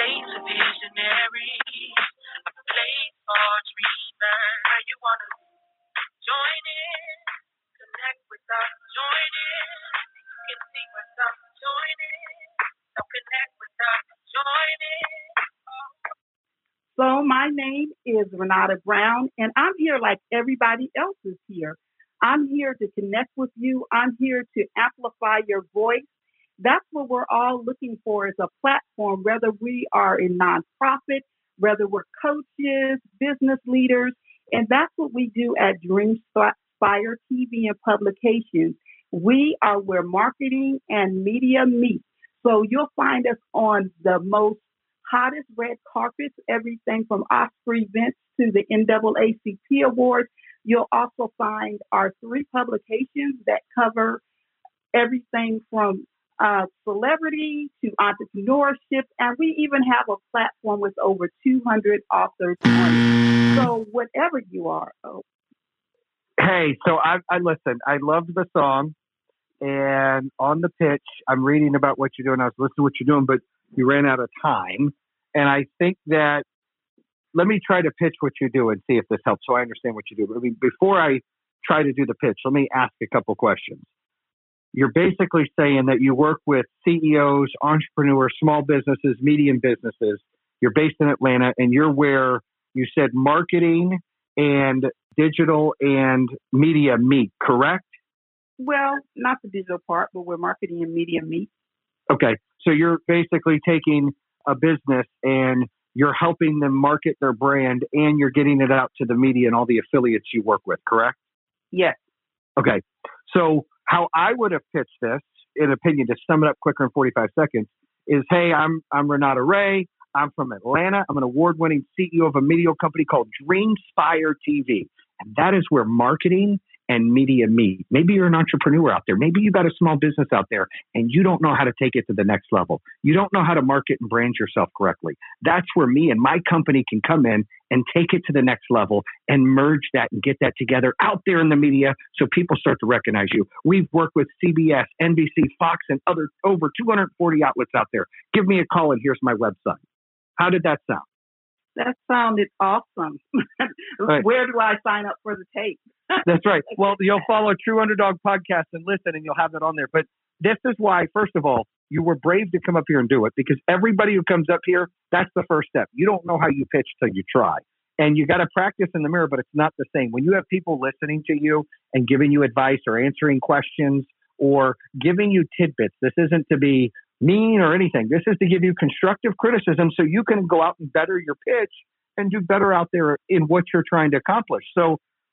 So my name is Renata Brown, and I'm here like everybody else is here. I'm here to connect with you. I'm here to amplify your voice. That's what we're all looking for, is a platform, whether we are a nonprofit, whether we're coaches, business leaders, and that's what we do at Dreamspire T V and Publications. We are where marketing and media meet. So you'll find us on the most hottest red carpets, everything from Oscar events to the N double A C P Awards. You'll also find our three publications that cover everything from uh, celebrity to entrepreneurship, and we even have a platform with over two hundred authors on it. So whatever you are. Oh. Hey, so I, I listen, I loved the song, and on the pitch, I'm reading about what you're doing. I was listening to what you're doing, but you ran out of time. And I think that, let me try to pitch what you do and see if this helps, so I understand what you do. I mean, before I try to do the pitch, let me ask a couple questions. You're basically saying that you work with C E Os, entrepreneurs, small businesses, medium businesses. You're based in Atlanta, and you're where you said marketing and digital and media meet, correct? Well, not the digital part, but where marketing and media meet. Okay. So you're basically taking a business and you're helping them market their brand, and you're getting it out to the media and all the affiliates you work with, correct? Yes. Okay. So how I would have pitched this, in opinion, to sum it up quicker in forty-five seconds, is, hey, I'm I'm Renata Ray. I'm from Atlanta. I'm an award-winning C E O of a media company called Dreamspire T V. And that is where marketing and media meet. Maybe you're an entrepreneur out there. Maybe you got a small business out there and you don't know how to take it to the next level. You don't know how to market and brand yourself correctly. That's where me and my company can come in and take it to the next level and merge that and get that together out there in the media so people start to recognize you. We've worked with C B S, N B C, Fox, and other over two hundred forty outlets out there. Give me a call and here's my website. How did that sound? That sounded awesome. Right. Where do I sign up for the tape? That's right. Well, you'll follow True Underdog Podcast and listen, and you'll have it on there. But this is why, first of all, you were brave to come up here and do it, because everybody who comes up here, that's the first step. You don't know how you pitch till you try. And you got to practice in the mirror, but it's not the same. When you have people listening to you and giving you advice or answering questions or giving you tidbits, this isn't to be mean or anything. This is to give you constructive criticism so you can go out and better your pitch and do better out there in what you're trying to accomplish. So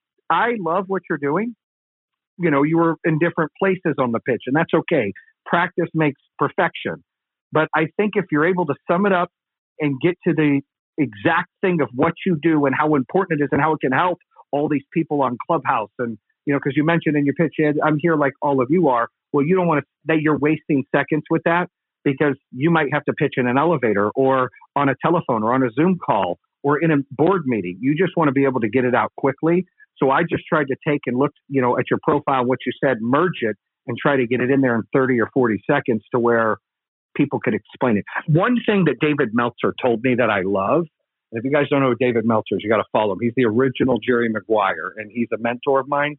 I love what you're doing. You know, you were in different places on the pitch, and that's okay. Practice makes perfection. But I think if you're able to sum it up and get to the exact thing of what you do and how important it is and how it can help all these people on Clubhouse, and, you know, because you mentioned in your pitch, Ed, I'm here like all of you are. Well, you don't want to, that you're wasting seconds with that, because you might have to pitch in an elevator or on a telephone or on a Zoom call or in a board meeting. You just want to be able to get it out quickly. So I just tried to take and look, you know, at your profile, what you said, merge it, and try to get it in there in thirty or forty seconds to where people could explain it. One thing that David Meltzer told me that I love, and if you guys don't know who David Meltzer is, you got to follow him. He's the original Jerry Maguire, and he's a mentor of mine,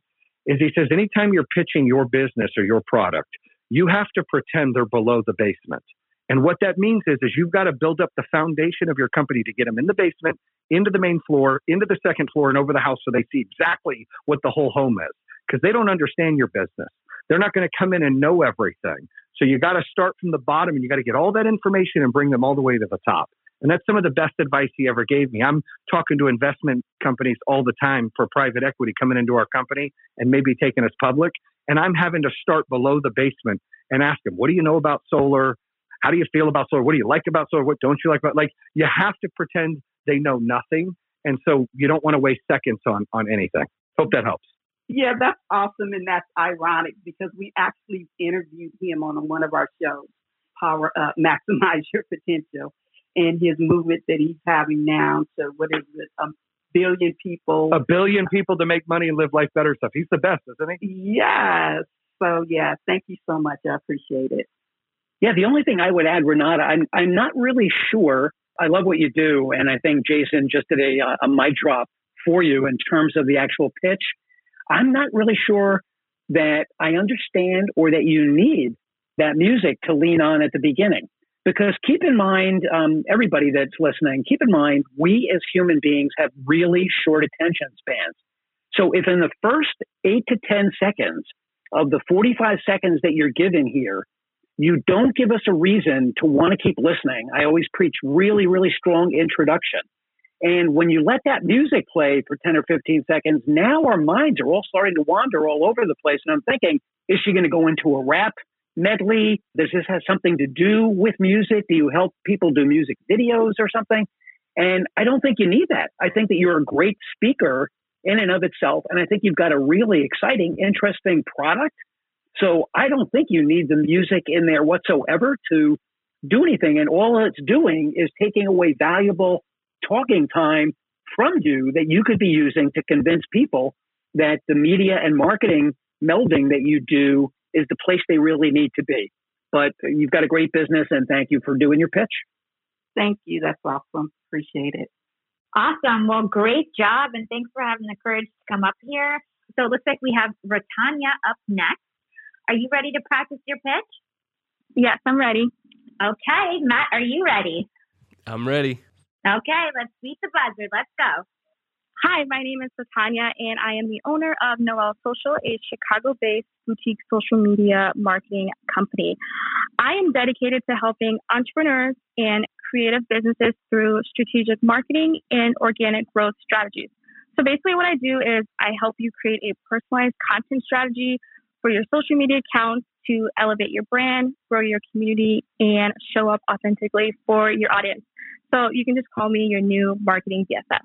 is he says, anytime you're pitching your business or your product, you have to pretend they're below the basement. And what that means is, is you've got to build up the foundation of your company to get them in the basement, into the main floor, into the second floor, and over the house so they see exactly what the whole home is. Because they don't understand your business. They're not going to come in and know everything. So you got to start from the bottom and you got to get all that information and bring them all the way to the top. And that's some of the best advice he ever gave me. I'm talking to investment companies all the time for private equity coming into our company and maybe taking us public. And I'm having to start below the basement and ask them, what do you know about solar? How do you feel about solar? What do you like about solar? What don't you like about, like, you have to pretend they know nothing. And so you don't want to waste seconds on, on anything. Hope that helps. Yeah, that's awesome. And that's ironic because we actually interviewed him on one of our shows, Power Up, Maximize Your Potential, and his movement that he's having now to, what is it, a billion people. A billion people to make money and live life better stuff. He's the best, isn't he? Yes. So, yeah, thank you so much. I appreciate it. Yeah, the only thing I would add, Renata, I'm I'm not really sure. I love what you do, and I think Jason just did a, a mic drop for you in terms of the actual pitch. I'm not really sure that I understand or that you need that music to lean on at the beginning. Because keep in mind, um, everybody that's listening, keep in mind, we as human beings have really short attention spans. So if in the first eight to ten seconds of the forty-five seconds that you're given here, you don't give us a reason to want to keep listening. I always preach really, really strong introduction. And when you let that music play for ten or fifteen seconds, now our minds are all starting to wander all over the place. And I'm thinking, is she going to go into a rap medley? Does this have something to do with music? Do you help people do music videos or something? And I don't think you need that. I think that you're a great speaker in and of itself. And I think you've got a really exciting, interesting product. So I don't think you need the music in there whatsoever to do anything. And all it's doing is taking away valuable talking time from you that you could be using to convince people that the media and marketing melding that you do is the place they really need to be. But you've got a great business, and thank you for doing your pitch. Thank you. That's awesome. Appreciate it. Awesome. Well, great job. And thanks for having the courage to come up here. So it looks like we have Ratanya up next. Are you ready to practice your pitch? Yes, I'm ready. Okay. Matt, are you ready? I'm ready. Okay. Let's beat the buzzer. Let's go. Hi, my name is Tanya, and I am the owner of Noel Social, a Chicago-based boutique social media marketing company. I am dedicated to helping entrepreneurs and creative businesses through strategic marketing and organic growth strategies. So basically what I do is I help you create a personalized content strategy for your social media accounts to elevate your brand, grow your community, and show up authentically for your audience. So you can just call me your new marketing B F F.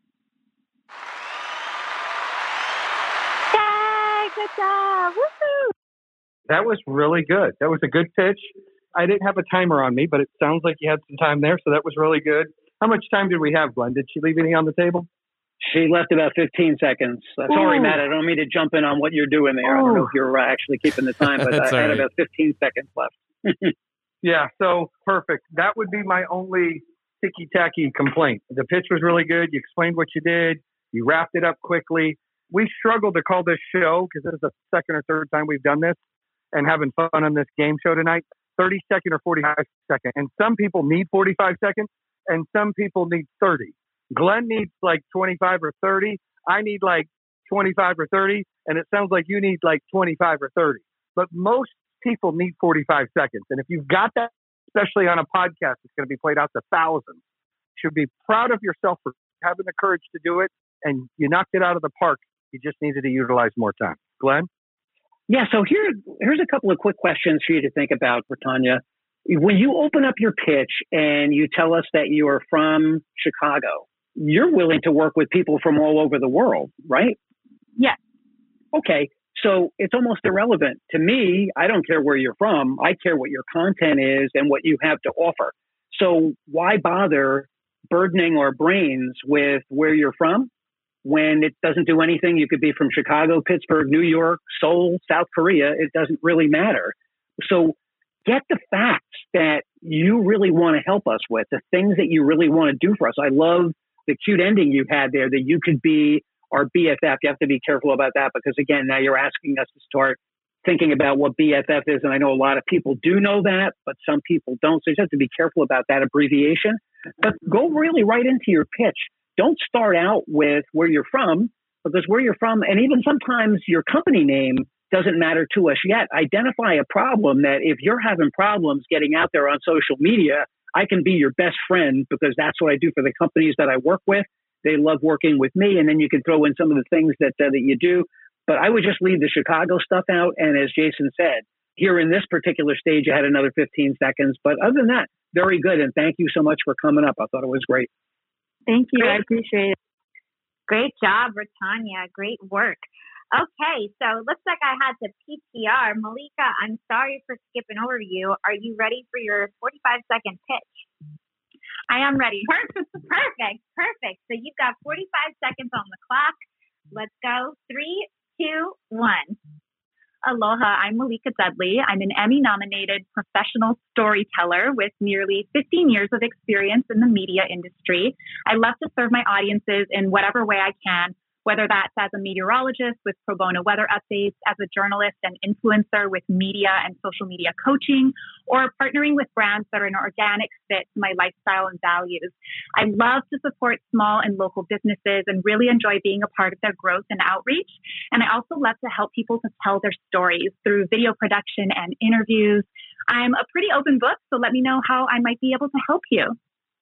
Good job. Woohoo! That was really good. That was a good pitch. I didn't have a timer on me, but it sounds like you had some time there, so that was really good. How much time did we have, Glenn? Did she leave any on the table? She left about fifteen seconds. Uh, sorry, Matt, I don't mean to jump in on what you're doing there. Ooh. I don't know if you're uh, actually keeping the time, but I had right. about fifteen seconds left. Yeah, so perfect. That would be my only ticky-tacky complaint. The pitch was really good. You explained what you did. You wrapped it up quickly. We struggled to call this show because this is the second or third time we've done this and having fun on this game show tonight. thirty second or forty-five second. And some people need forty-five seconds and some people need thirty. Glenn needs like twenty-five or thirty. I need like twenty-five or thirty. And it sounds like you need like twenty-five or thirty. But most people need forty-five seconds. And if you've got that, especially on a podcast, it's going to be played out to thousands. You should be proud of yourself for having the courage to do it. And you knocked it out of the park. You just needed to utilize more time. Glenn? Yeah, so here, here's a couple of quick questions for you to think about, Britannia. When you open up your pitch and you tell us that you are from Chicago, you're willing to work with people from all over the world, right? Yes. Okay, so it's almost irrelevant. To me, I don't care where you're from. I care what your content is and what you have to offer. So why bother burdening our brains with where you're from? When it doesn't do anything? You could be from Chicago, Pittsburgh, New York, Seoul, South Korea. It doesn't really matter. So get the facts that you really want to help us with, the things that you really want to do for us. I love the cute ending you had there, that you could be our B F F. You have to be careful about that because, again, now you're asking us to start thinking about what B F F is. And I know a lot of people do know that, but some people don't. So you just have to be careful about that abbreviation. But go really right into your pitch. Don't start out with where you're from, because where you're from, and even sometimes your company name doesn't matter to us yet. Identify a problem that if you're having problems getting out there on social media, I can be your best friend because that's what I do for the companies that I work with. They love working with me. And then you can throw in some of the things that, uh, that you do. But I would just leave the Chicago stuff out. And as Jason said, here in this particular stage, you had another fifteen seconds. But other than that, very good. And thank you so much for coming up. I thought it was great. Thank you. Great. I appreciate it. Great job, Britannia. Great work. Okay, so it looks like I had to P T R. Malika, I'm sorry for skipping over you. Are you ready for your forty-five second pitch? I am ready. Perfect, perfect, perfect. So you've got forty-five seconds on the clock. Let's go. Three, two, one. Aloha, I'm Malika Dudley. I'm an Emmy-nominated professional storyteller with nearly fifteen years of experience in the media industry. I love to serve my audiences in whatever way I can, whether that's as a meteorologist with pro bono weather updates, as a journalist and influencer with media and social media coaching, or partnering with brands that are an organic fit to my lifestyle and values. I love to support small and local businesses and really enjoy being a part of their growth and outreach. And I also love to help people to tell their stories through video production and interviews. I'm a pretty open book, so let me know how I might be able to help you.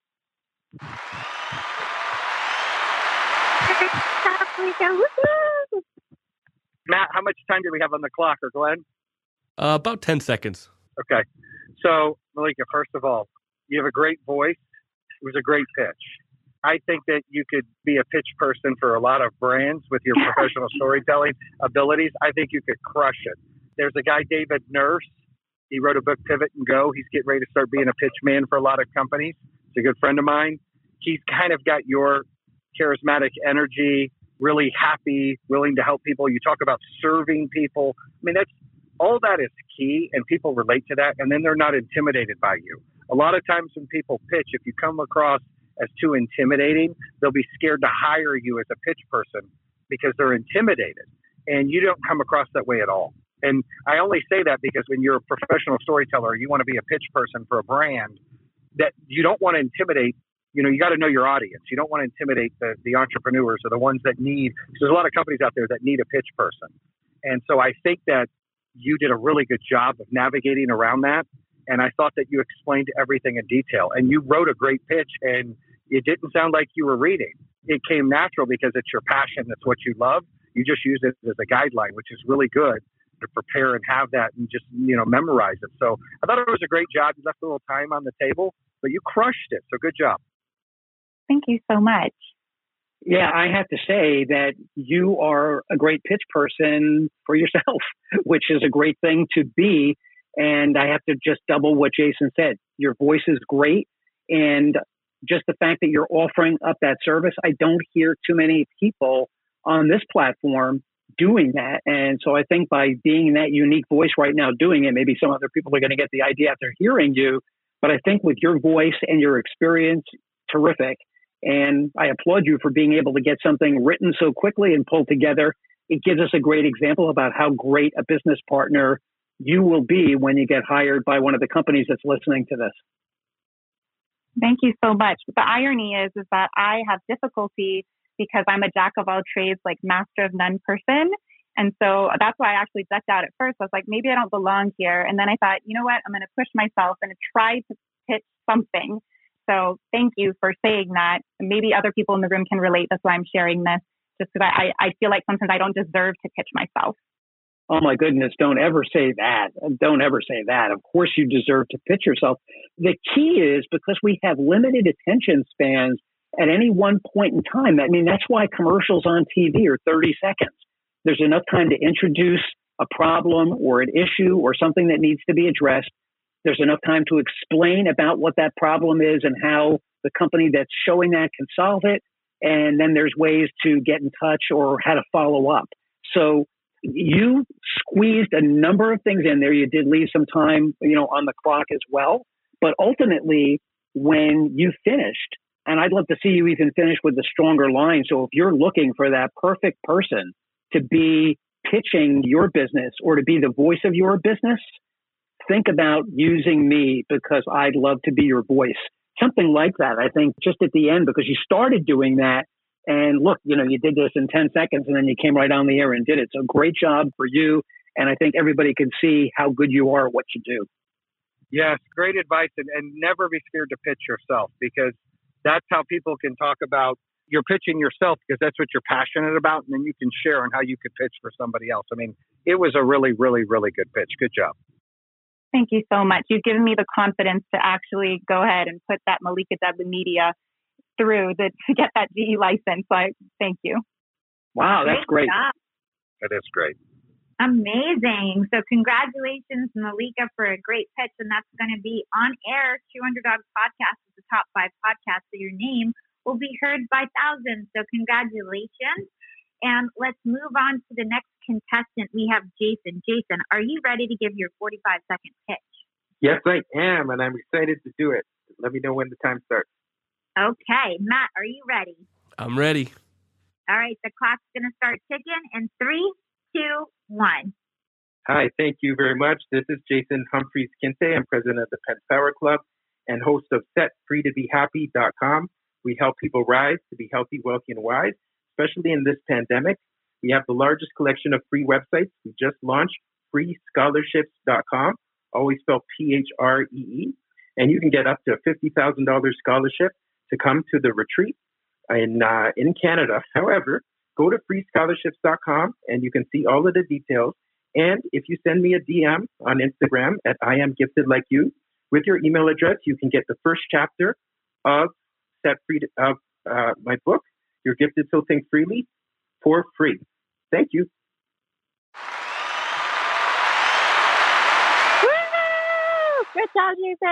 Matt, how much time do we have on the clock, or Glenn? Uh, about ten seconds. Okay. So, Malika, first of all, you have a great voice. It was a great pitch. I think that you could be a pitch person for a lot of brands with your professional storytelling abilities. I think you could crush it. There's a guy, David Nurse. He wrote a book, Pivot and Go. He's getting ready to start being a pitch man for a lot of companies. He's a good friend of mine. He's kind of got your charismatic energy, really happy, willing to help people. You talk about serving people. I mean, that's all that is key, and people relate to that, and then they're not intimidated by you. A lot of times when people pitch, if you come across as too intimidating, they'll be scared to hire you as a pitch person because they're intimidated, and you don't come across that way at all. And I only say that because when you're a professional storyteller, you want to be a pitch person for a brand, that you don't want to intimidate. You know, you got to know your audience. You don't want to intimidate the, the entrepreneurs or the ones that need, because there's a lot of companies out there that need a pitch person. And so I think that you did a really good job of navigating around that. And I thought that you explained everything in detail, and you wrote a great pitch, and it didn't sound like you were reading. It came natural because it's your passion. That's what you love. You just use it as a guideline, which is really good to prepare and have that and just, you know, memorize it. So I thought it was a great job. You left a little time on the table, but you crushed it. So good job. Thank you so much. Yeah, I have to say that you are a great pitch person for yourself, which is a great thing to be. And I have to just double what Jason said. Your voice is great. And just the fact that you're offering up that service, I don't hear too many people on this platform doing that. And so I think by being that unique voice right now doing it, maybe some other people are going to get the idea after hearing you. But I think with your voice and your experience, terrific. And I applaud you for being able to get something written so quickly and pulled together. It gives us a great example about how great a business partner you will be when you get hired by one of the companies that's listening to this. Thank you so much. The irony is, is that I have difficulty because I'm a jack of all trades, like master of none person. And so that's why I actually ducked out at first. I was like, maybe I don't belong here. And then I thought, you know what? I'm going to push myself and try to pitch something. So thank you for saying that. Maybe other people in the room can relate. That's why I'm sharing this, just because I, I feel like sometimes I don't deserve to pitch myself. Oh my goodness, don't ever say that. Don't ever say that. Of course you deserve to pitch yourself. The key is because we have limited attention spans at any one point in time. I mean, that's why commercials on T V are thirty seconds. There's enough time to introduce a problem or an issue or something that needs to be addressed. There's enough time to explain about what that problem is and how the company that's showing that can solve it. And then there's ways to get in touch or how to follow up. So you squeezed a number of things in there. You did leave some time, you know, on the clock as well. But ultimately, when you finished, And I'd love to see you even finish with the stronger line. So if you're looking for that perfect person to be pitching your business or to be the voice of your business, think about using me because I'd love to be your voice. Something like that, I think, just at the end, because you started doing that. And look, you know, you did this in ten seconds and then you came right on the air and did it. So great job for you. And I think everybody can see how good you are at what you do. Yes, great advice. And, and never be scared to pitch yourself, because that's how people can talk about you're pitching yourself, because that's what you're passionate about. And then you can share on how you could pitch for somebody else. I mean, it was a really, really, really good pitch. Good job. Thank you so much. You've given me the confidence to actually go ahead and put that Malika Dudley Media through the, to get that G E license. So I thank you. Wow, that's great. job. That is great. Amazing. So congratulations, Malika, for a great pitch. And that's going to be on air. True Underdogs Podcast is the top five podcast. So your name will be heard by thousands. So congratulations. And let's move on to the next contestant. We have Jason. Jason, are you ready to give your forty-five second pitch? Yes, I am. And I'm excited to do it. Let me know when the time starts. Okay. Matt, are you ready? I'm ready. All right. The clock's going to start ticking in three, two, one. Hi, thank you very much. This is Jason Humphreys Kinte. I'm president of the Penn Power Club and host of set free to be happy dot com. We help people rise to be healthy, wealthy, and wise, especially in this pandemic. We have the largest collection of free websites. We just launched free scholarships dot com, always spelled P H R E E. And you can get up to a fifty thousand dollars scholarship to come to the retreat in, uh, in Canada. However, go to free scholarships dot com and you can see all of the details. And if you send me a D M on Instagram at I am gifted like you with your email address, you can get the first chapter of Set Free to, of uh, my book, You're Gifted So Think Freely, for free. Thank you. Woo! Good job, Jason.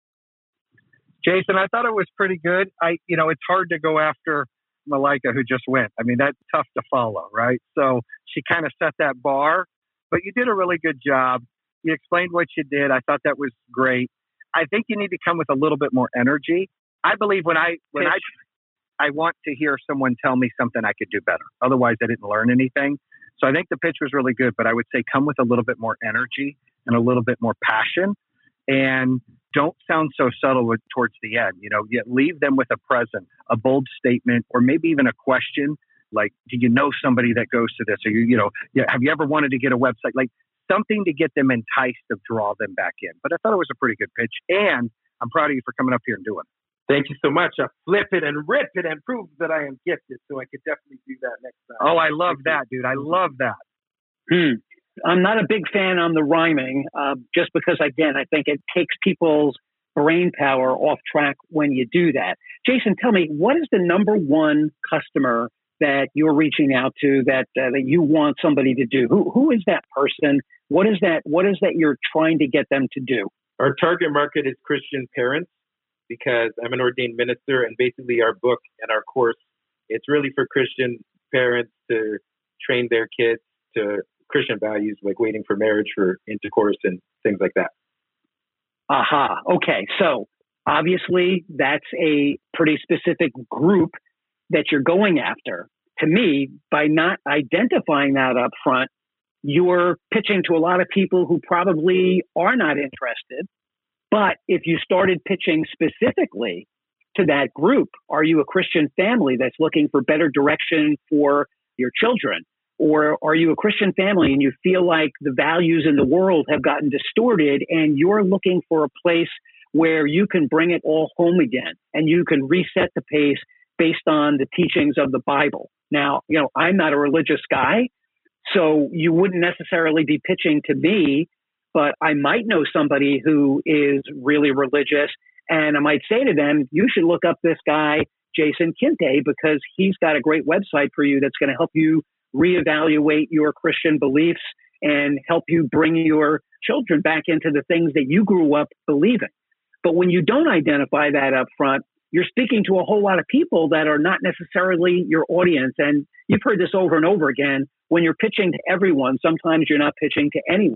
Jason, I thought it was pretty good. I, you know, it's hard to go after Malika, who just went. I mean, that's tough to follow, right? So she kind of set that bar, but you did a really good job. You explained what you did. I thought that was great. I think you need to come with a little bit more energy. I believe when I when I I want to hear someone tell me something I could do better. Otherwise, I didn't learn anything. So I think the pitch was really good, but I would say come with a little bit more energy and a little bit more passion, and don't sound so subtle with, towards the end. You know, yet leave them with a present, a bold statement, or maybe even a question like, "Do you know somebody that goes to this?" Or you, you know, yeah, have you ever wanted to get a website? Like something to get them enticed to draw them back in. But I thought it was a pretty good pitch, and I'm proud of you for coming up here and doing it. Thank you so much. I'll flip it and rip it and prove that I am gifted. So I could definitely do that next time. Oh, I love that, dude. I love that. Hmm. I'm not a big fan on the rhyming, uh, just because, again, I think it takes people's brain power off track when you do that. Jason, tell me, what is the number one customer that you're reaching out to that uh, that you want somebody to do? Who who is that person? What is that? What is that you're trying to get them to do? Our target market is Christian parents, because I'm an ordained minister, and basically our book and our course, it's really for Christian parents to train their kids to Christian values, like waiting for marriage, for intercourse, and things like that. Aha. Okay. So obviously that's a pretty specific group that you're going after. To me, by not identifying that up front, you're pitching to a lot of people who probably are not interested. But if you started pitching specifically to that group, are you a Christian family that's looking for better direction for your children? Or are you a Christian family and you feel like the values in the world have gotten distorted and you're looking for a place where you can bring it all home again and you can reset the pace based on the teachings of the Bible? Now, you know, I'm not a religious guy, so you wouldn't necessarily be pitching to me, but I might know somebody who is really religious, and I might say to them, you should look up this guy, Jason Kinte, because he's got a great website for you that's going to help you reevaluate your Christian beliefs and help you bring your children back into the things that you grew up believing. But when you don't identify that up front, you're speaking to a whole lot of people that are not necessarily your audience. And you've heard this over and over again. When you're pitching to everyone, sometimes you're not pitching to anyone.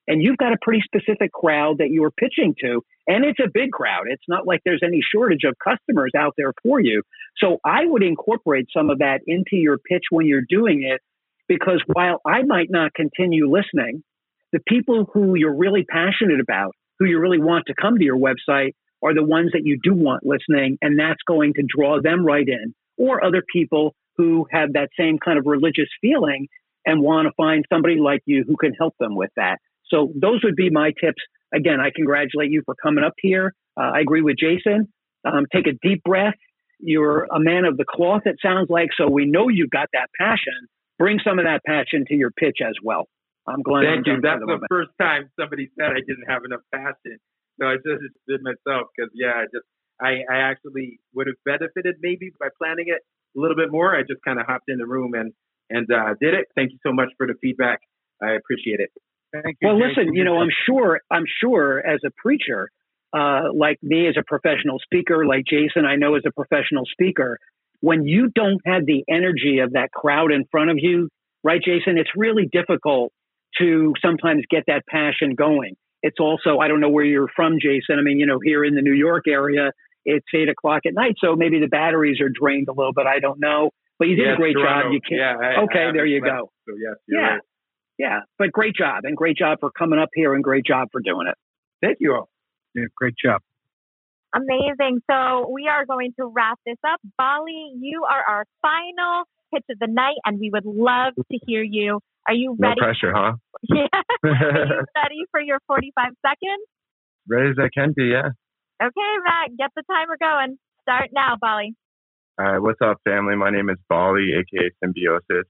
And you've got a pretty specific crowd that you are pitching to. And it's a big crowd. It's not like there's any shortage of customers out there for you. So I would incorporate some of that into your pitch when you're doing it, because while I might not continue listening, the people who you're really passionate about, who you really want to come to your website, are the ones that you do want listening, and that's going to draw them right in. Or other people who have that same kind of religious feeling and want to find somebody like you who can help them with that. So those would be my tips. Again, I congratulate you for coming up here. Uh, I agree with Jason. Um, take a deep breath. You're a man of the cloth, it sounds like, so we know you've got that passion. Bring some of that passion to your pitch as well. I'm glad. Thank you. That's the first time somebody said I didn't have enough passion. So I just did myself because, yeah, I just I, I actually would have benefited maybe by planning it a little bit more. I just kind of hopped in the room and and uh, did it. Thank you so much for the feedback. I appreciate it. Thank you. Well, listen, you know, I'm sure I'm sure as a preacher, uh, like me as a professional speaker, like Jason, I know as a professional speaker, when you don't have the energy of that crowd in front of you, right, Jason, it's really difficult to sometimes get that passion going. It's also, I don't know where you're from, Jason. I mean, you know, here in the New York area, it's eight o'clock at night, so maybe the batteries are drained a little bit. I don't know, but you did yeah, a great Toronto. job. You can't. Yeah, I, okay, I there you slept, go. So yes, you're yeah, right. yeah, but great job, and great job for coming up here, and great job for doing it. Thank you all. Yeah, great job. Amazing. So we are going to wrap this up. Bali, you are our final pitch of the night, and we would love to hear you. Are you No ready? pressure, huh? Yeah. Are you ready for your forty-five seconds? Ready as I can be, yeah. Okay, Matt, get the timer going. Start now, Bali. All right, what's up, family? My name is Bali, aka Symbiosis.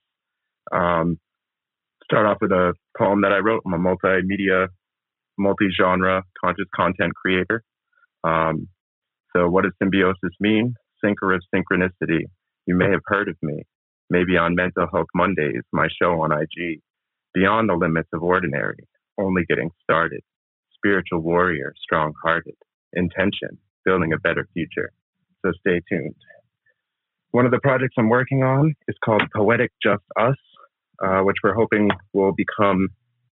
Um, start off with a poem that I wrote. I'm a multimedia, multi-genre conscious content creator. Um, so what does symbiosis mean? Synchro of synchronicity. You may have heard of me, maybe on Mental Health Mondays, my show on I G. Beyond the limits of ordinary, only getting started. Spiritual warrior, strong-hearted. Intention, building a better future. So stay tuned. One of the projects I'm working on is called Poetic Just Us, uh, which we're hoping will become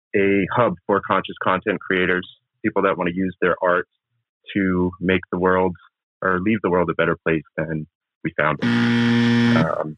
a hub for conscious content creators, people that want to use their art to make the world or leave the world a better place than we found it. Um,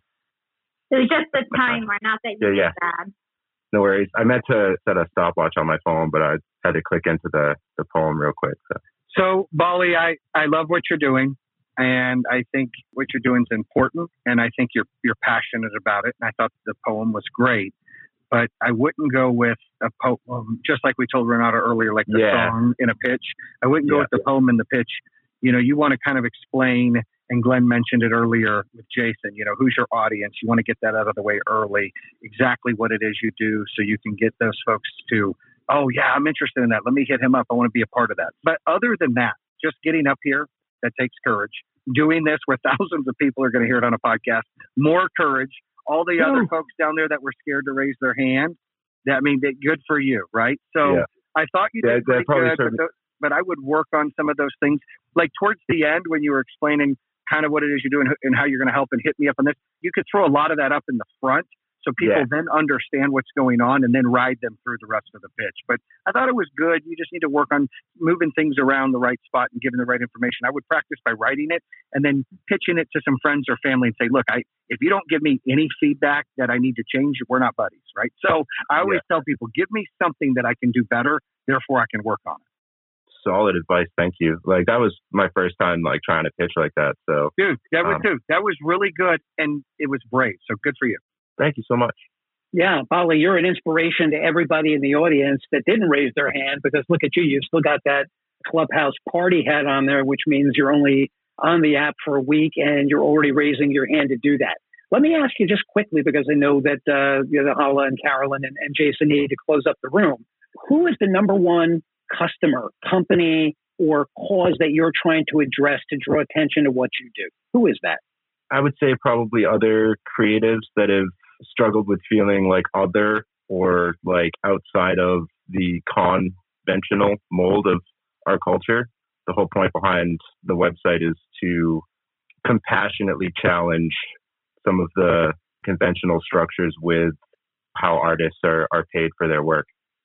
It was just the timer, not that you Yeah, yeah. did bad. no worries. I meant to set a stopwatch on my phone, but I had to click into the, the poem real quick. So. So, Bali, I, I love what you're doing, and I think what you're doing is important, and I think you're you're passionate about it. And I thought the poem was great, but I wouldn't go with a poem just like we told Renata earlier, like the Yeah. song in a pitch. I wouldn't go Yeah. with the poem in the pitch. You know, you want to kind of explain, and Glenn mentioned it earlier with Jason. You know, who's your audience? You want to get that out of the way early. Exactly what it is you do, so you can get those folks to, oh yeah, I'm interested in that. Let me hit him up. I want to be a part of that. But other than that, just getting up here, that takes courage. Doing this where thousands of people are going to hear it on a podcast, more courage. All the other Ooh. folks down there that were scared to raise their hand, that I mean, that good for you, right? So Yeah. I thought you Yeah, did that pretty probably good, but, served- tho- but I would work on some of those things. Like towards the end, when you were explaining kind of what it is you're doing and how you're going to help and hit me up on this, you could throw a lot of that up in the front so people Yeah. then understand what's going on and then ride them through the rest of the pitch. But I thought it was good. You just need to work on moving things around the right spot and giving the right information. I would practice by writing it and then pitching it to some friends or family and say, look, I if you don't give me any feedback that I need to change, we're not buddies, right? So I always tell people, give me something that I can do better, therefore I can work on it. Solid advice. Thank you. Like that was my first time like trying to pitch like that. So Dude, that was um, dude, that was really good and it was brave. So good for you. Thank you so much. Yeah, Bali, you're an inspiration to everybody in the audience that didn't raise their hand, because look at you, you've still got that Clubhouse party hat on there, which means you're only on the app for a week and you're already raising your hand to do that. Let me ask you just quickly, because I know that uh, you know, Hala and Carolyn and, and Jason need to close up the room. Who is the number one customer, company, or cause that you're trying to address to draw attention to what you do? Who is that? I would say probably other creatives that have struggled with feeling like other or like outside of the conventional mold of our culture. The whole point behind the website is to compassionately challenge some of the conventional structures with how artists are, are paid for their work.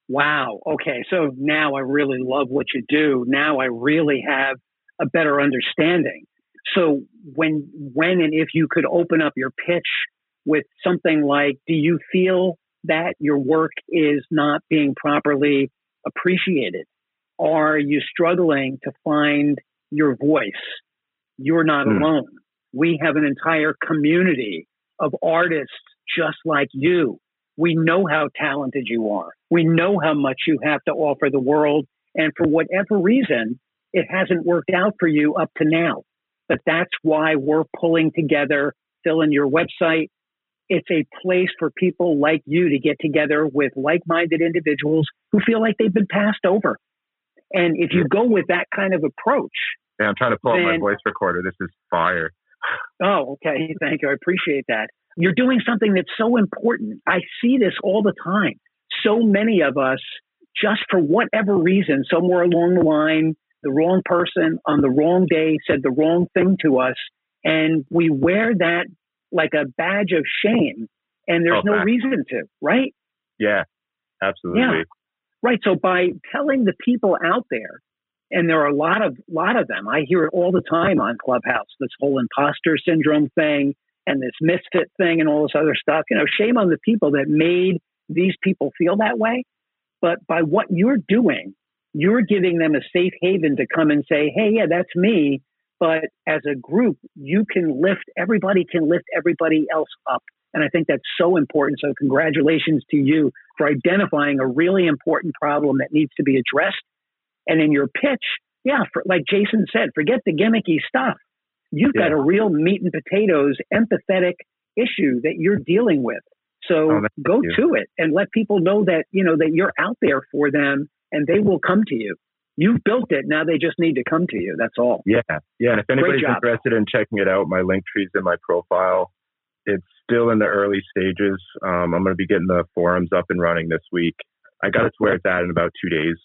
Wow. Okay. So now I really love what you do. Now I really have a better understanding. So when, when and if you could open up your pitch with something like, do you feel that your work is not being properly appreciated? Are you struggling to find your voice? You're not Hmm. alone. We have an entire community of artists just like you. We know how talented you are. We know how much you have to offer the world. And for whatever reason, it hasn't worked out for you up to now. But that's why we're pulling together, fill in your website. It's a place for people like you to get together with like-minded individuals who feel like they've been passed over. And if you go with that kind of approach, Yeah, I'm trying to pull up my then- voice recorder. This is fire. oh, okay, thank you. I appreciate that. You're doing something that's so important. I see this all the time. So many of us, just for whatever reason, somewhere along the line, the wrong person on the wrong day said the wrong thing to us. And we wear that like a badge of shame. And there's Oh, no fact. reason to, right? Yeah, absolutely. Yeah. Right. So by telling the people out there, and there are a lot of lot of them, I hear it all the time on Clubhouse, this whole imposter syndrome thing and this misfit thing and all this other stuff. You know, shame on the people that made these people feel that way. But by what you're doing, you're giving them a safe haven to come and say, hey, yeah, that's me. But as a group, you can lift, everybody can lift everybody else up. And I think that's so important. So congratulations to you for identifying a really important problem that needs to be addressed. And in your pitch, yeah, for, like Jason said, forget the gimmicky stuff. You've got Yeah. a real meat and potatoes, empathetic issue that you're dealing with. So Oh, thank go you. to it and let people know that, you know, that you're out there for them and they will come to you. You've built it. Now they just need to come to you. That's all. Yeah, yeah. And if anybody's job. interested in checking it out, my link tree's in my profile. It's still in the early stages. Um, I'm going to be getting the forums up and running this week. I got it to where it's at in about two days,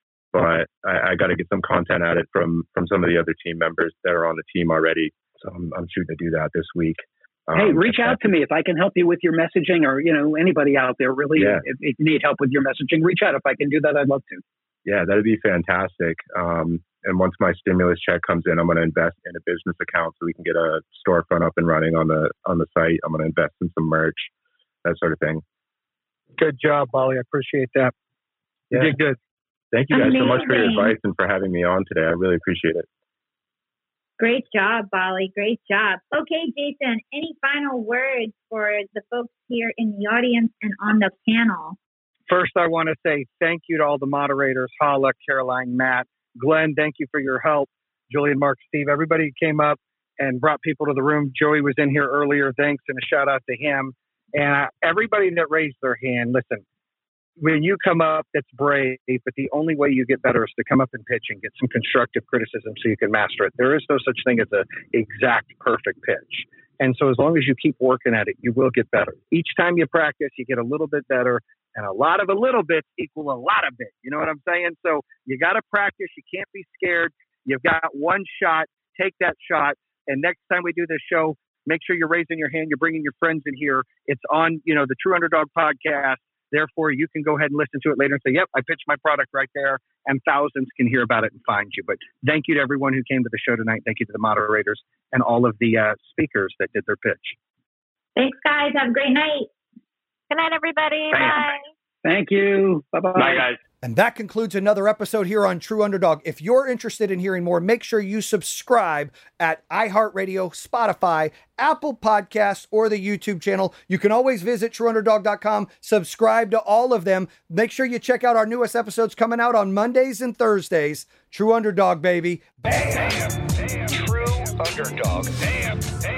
but I, I got to get some content at it from from some of the other team members that are on the team already. So I'm, I'm shooting to do that this week. Um, Hey, reach out to me if I can help you with your messaging, or, you know, anybody out there really, Yeah. if, if you need help with your messaging, reach out. If I can do that, I'd love to. Yeah, that'd be fantastic. Um, and once my stimulus check comes in, I'm going to invest in a business account so we can get a storefront up and running on the on the site. I'm going to invest in some merch, that sort of thing. Good job, Bolly. I appreciate that. You Yeah. did good. Thank you guys so much for your Amazing. advice and for having me on today. I really appreciate it. Great job, Bolly. Great job. Okay, Jason, any final words for the folks here in the audience and on the panel? First, I want to say thank you to all the moderators, Hala, Caroline, Matt, Glenn, thank you for your help. Julian, Mark, Steve, everybody who came up and brought people to the room. Joey was in here earlier. Thanks, and a shout out to him. And uh, everybody that raised their hand, listen, when you come up, that's brave, but the only way you get better is to come up and pitch and get some constructive criticism so you can master it. There is no such thing as an exact perfect pitch. And so as long as you keep working at it, you will get better. Each time you practice, you get a little bit better. And a lot of a little bit equal a lot of bit. You know what I'm saying? So you got to practice. You can't be scared. You've got one shot. Take that shot. And next time we do this show, make sure you're raising your hand. You're bringing your friends in here. It's on, you know, the True Underdog podcast. Therefore, you can go ahead and listen to it later and say, yep, I pitched my product right there. And thousands can hear about it and find you. But thank you to everyone who came to the show tonight. Thank you to the moderators and all of the uh, speakers that did their pitch. Thanks, guys. Have a great night. Good night, everybody. Bam. Bye. Thank you. Bye-bye. Bye, guys. And that concludes another episode here on True Underdog. If you're interested in hearing more, make sure you subscribe at iHeartRadio, Spotify, Apple Podcasts, or the YouTube channel. You can always visit true underdog dot com, subscribe to all of them. Make sure you check out our newest episodes coming out on Mondays and Thursdays. True Underdog, baby. Damn, damn, True Underdog. Damn, damn.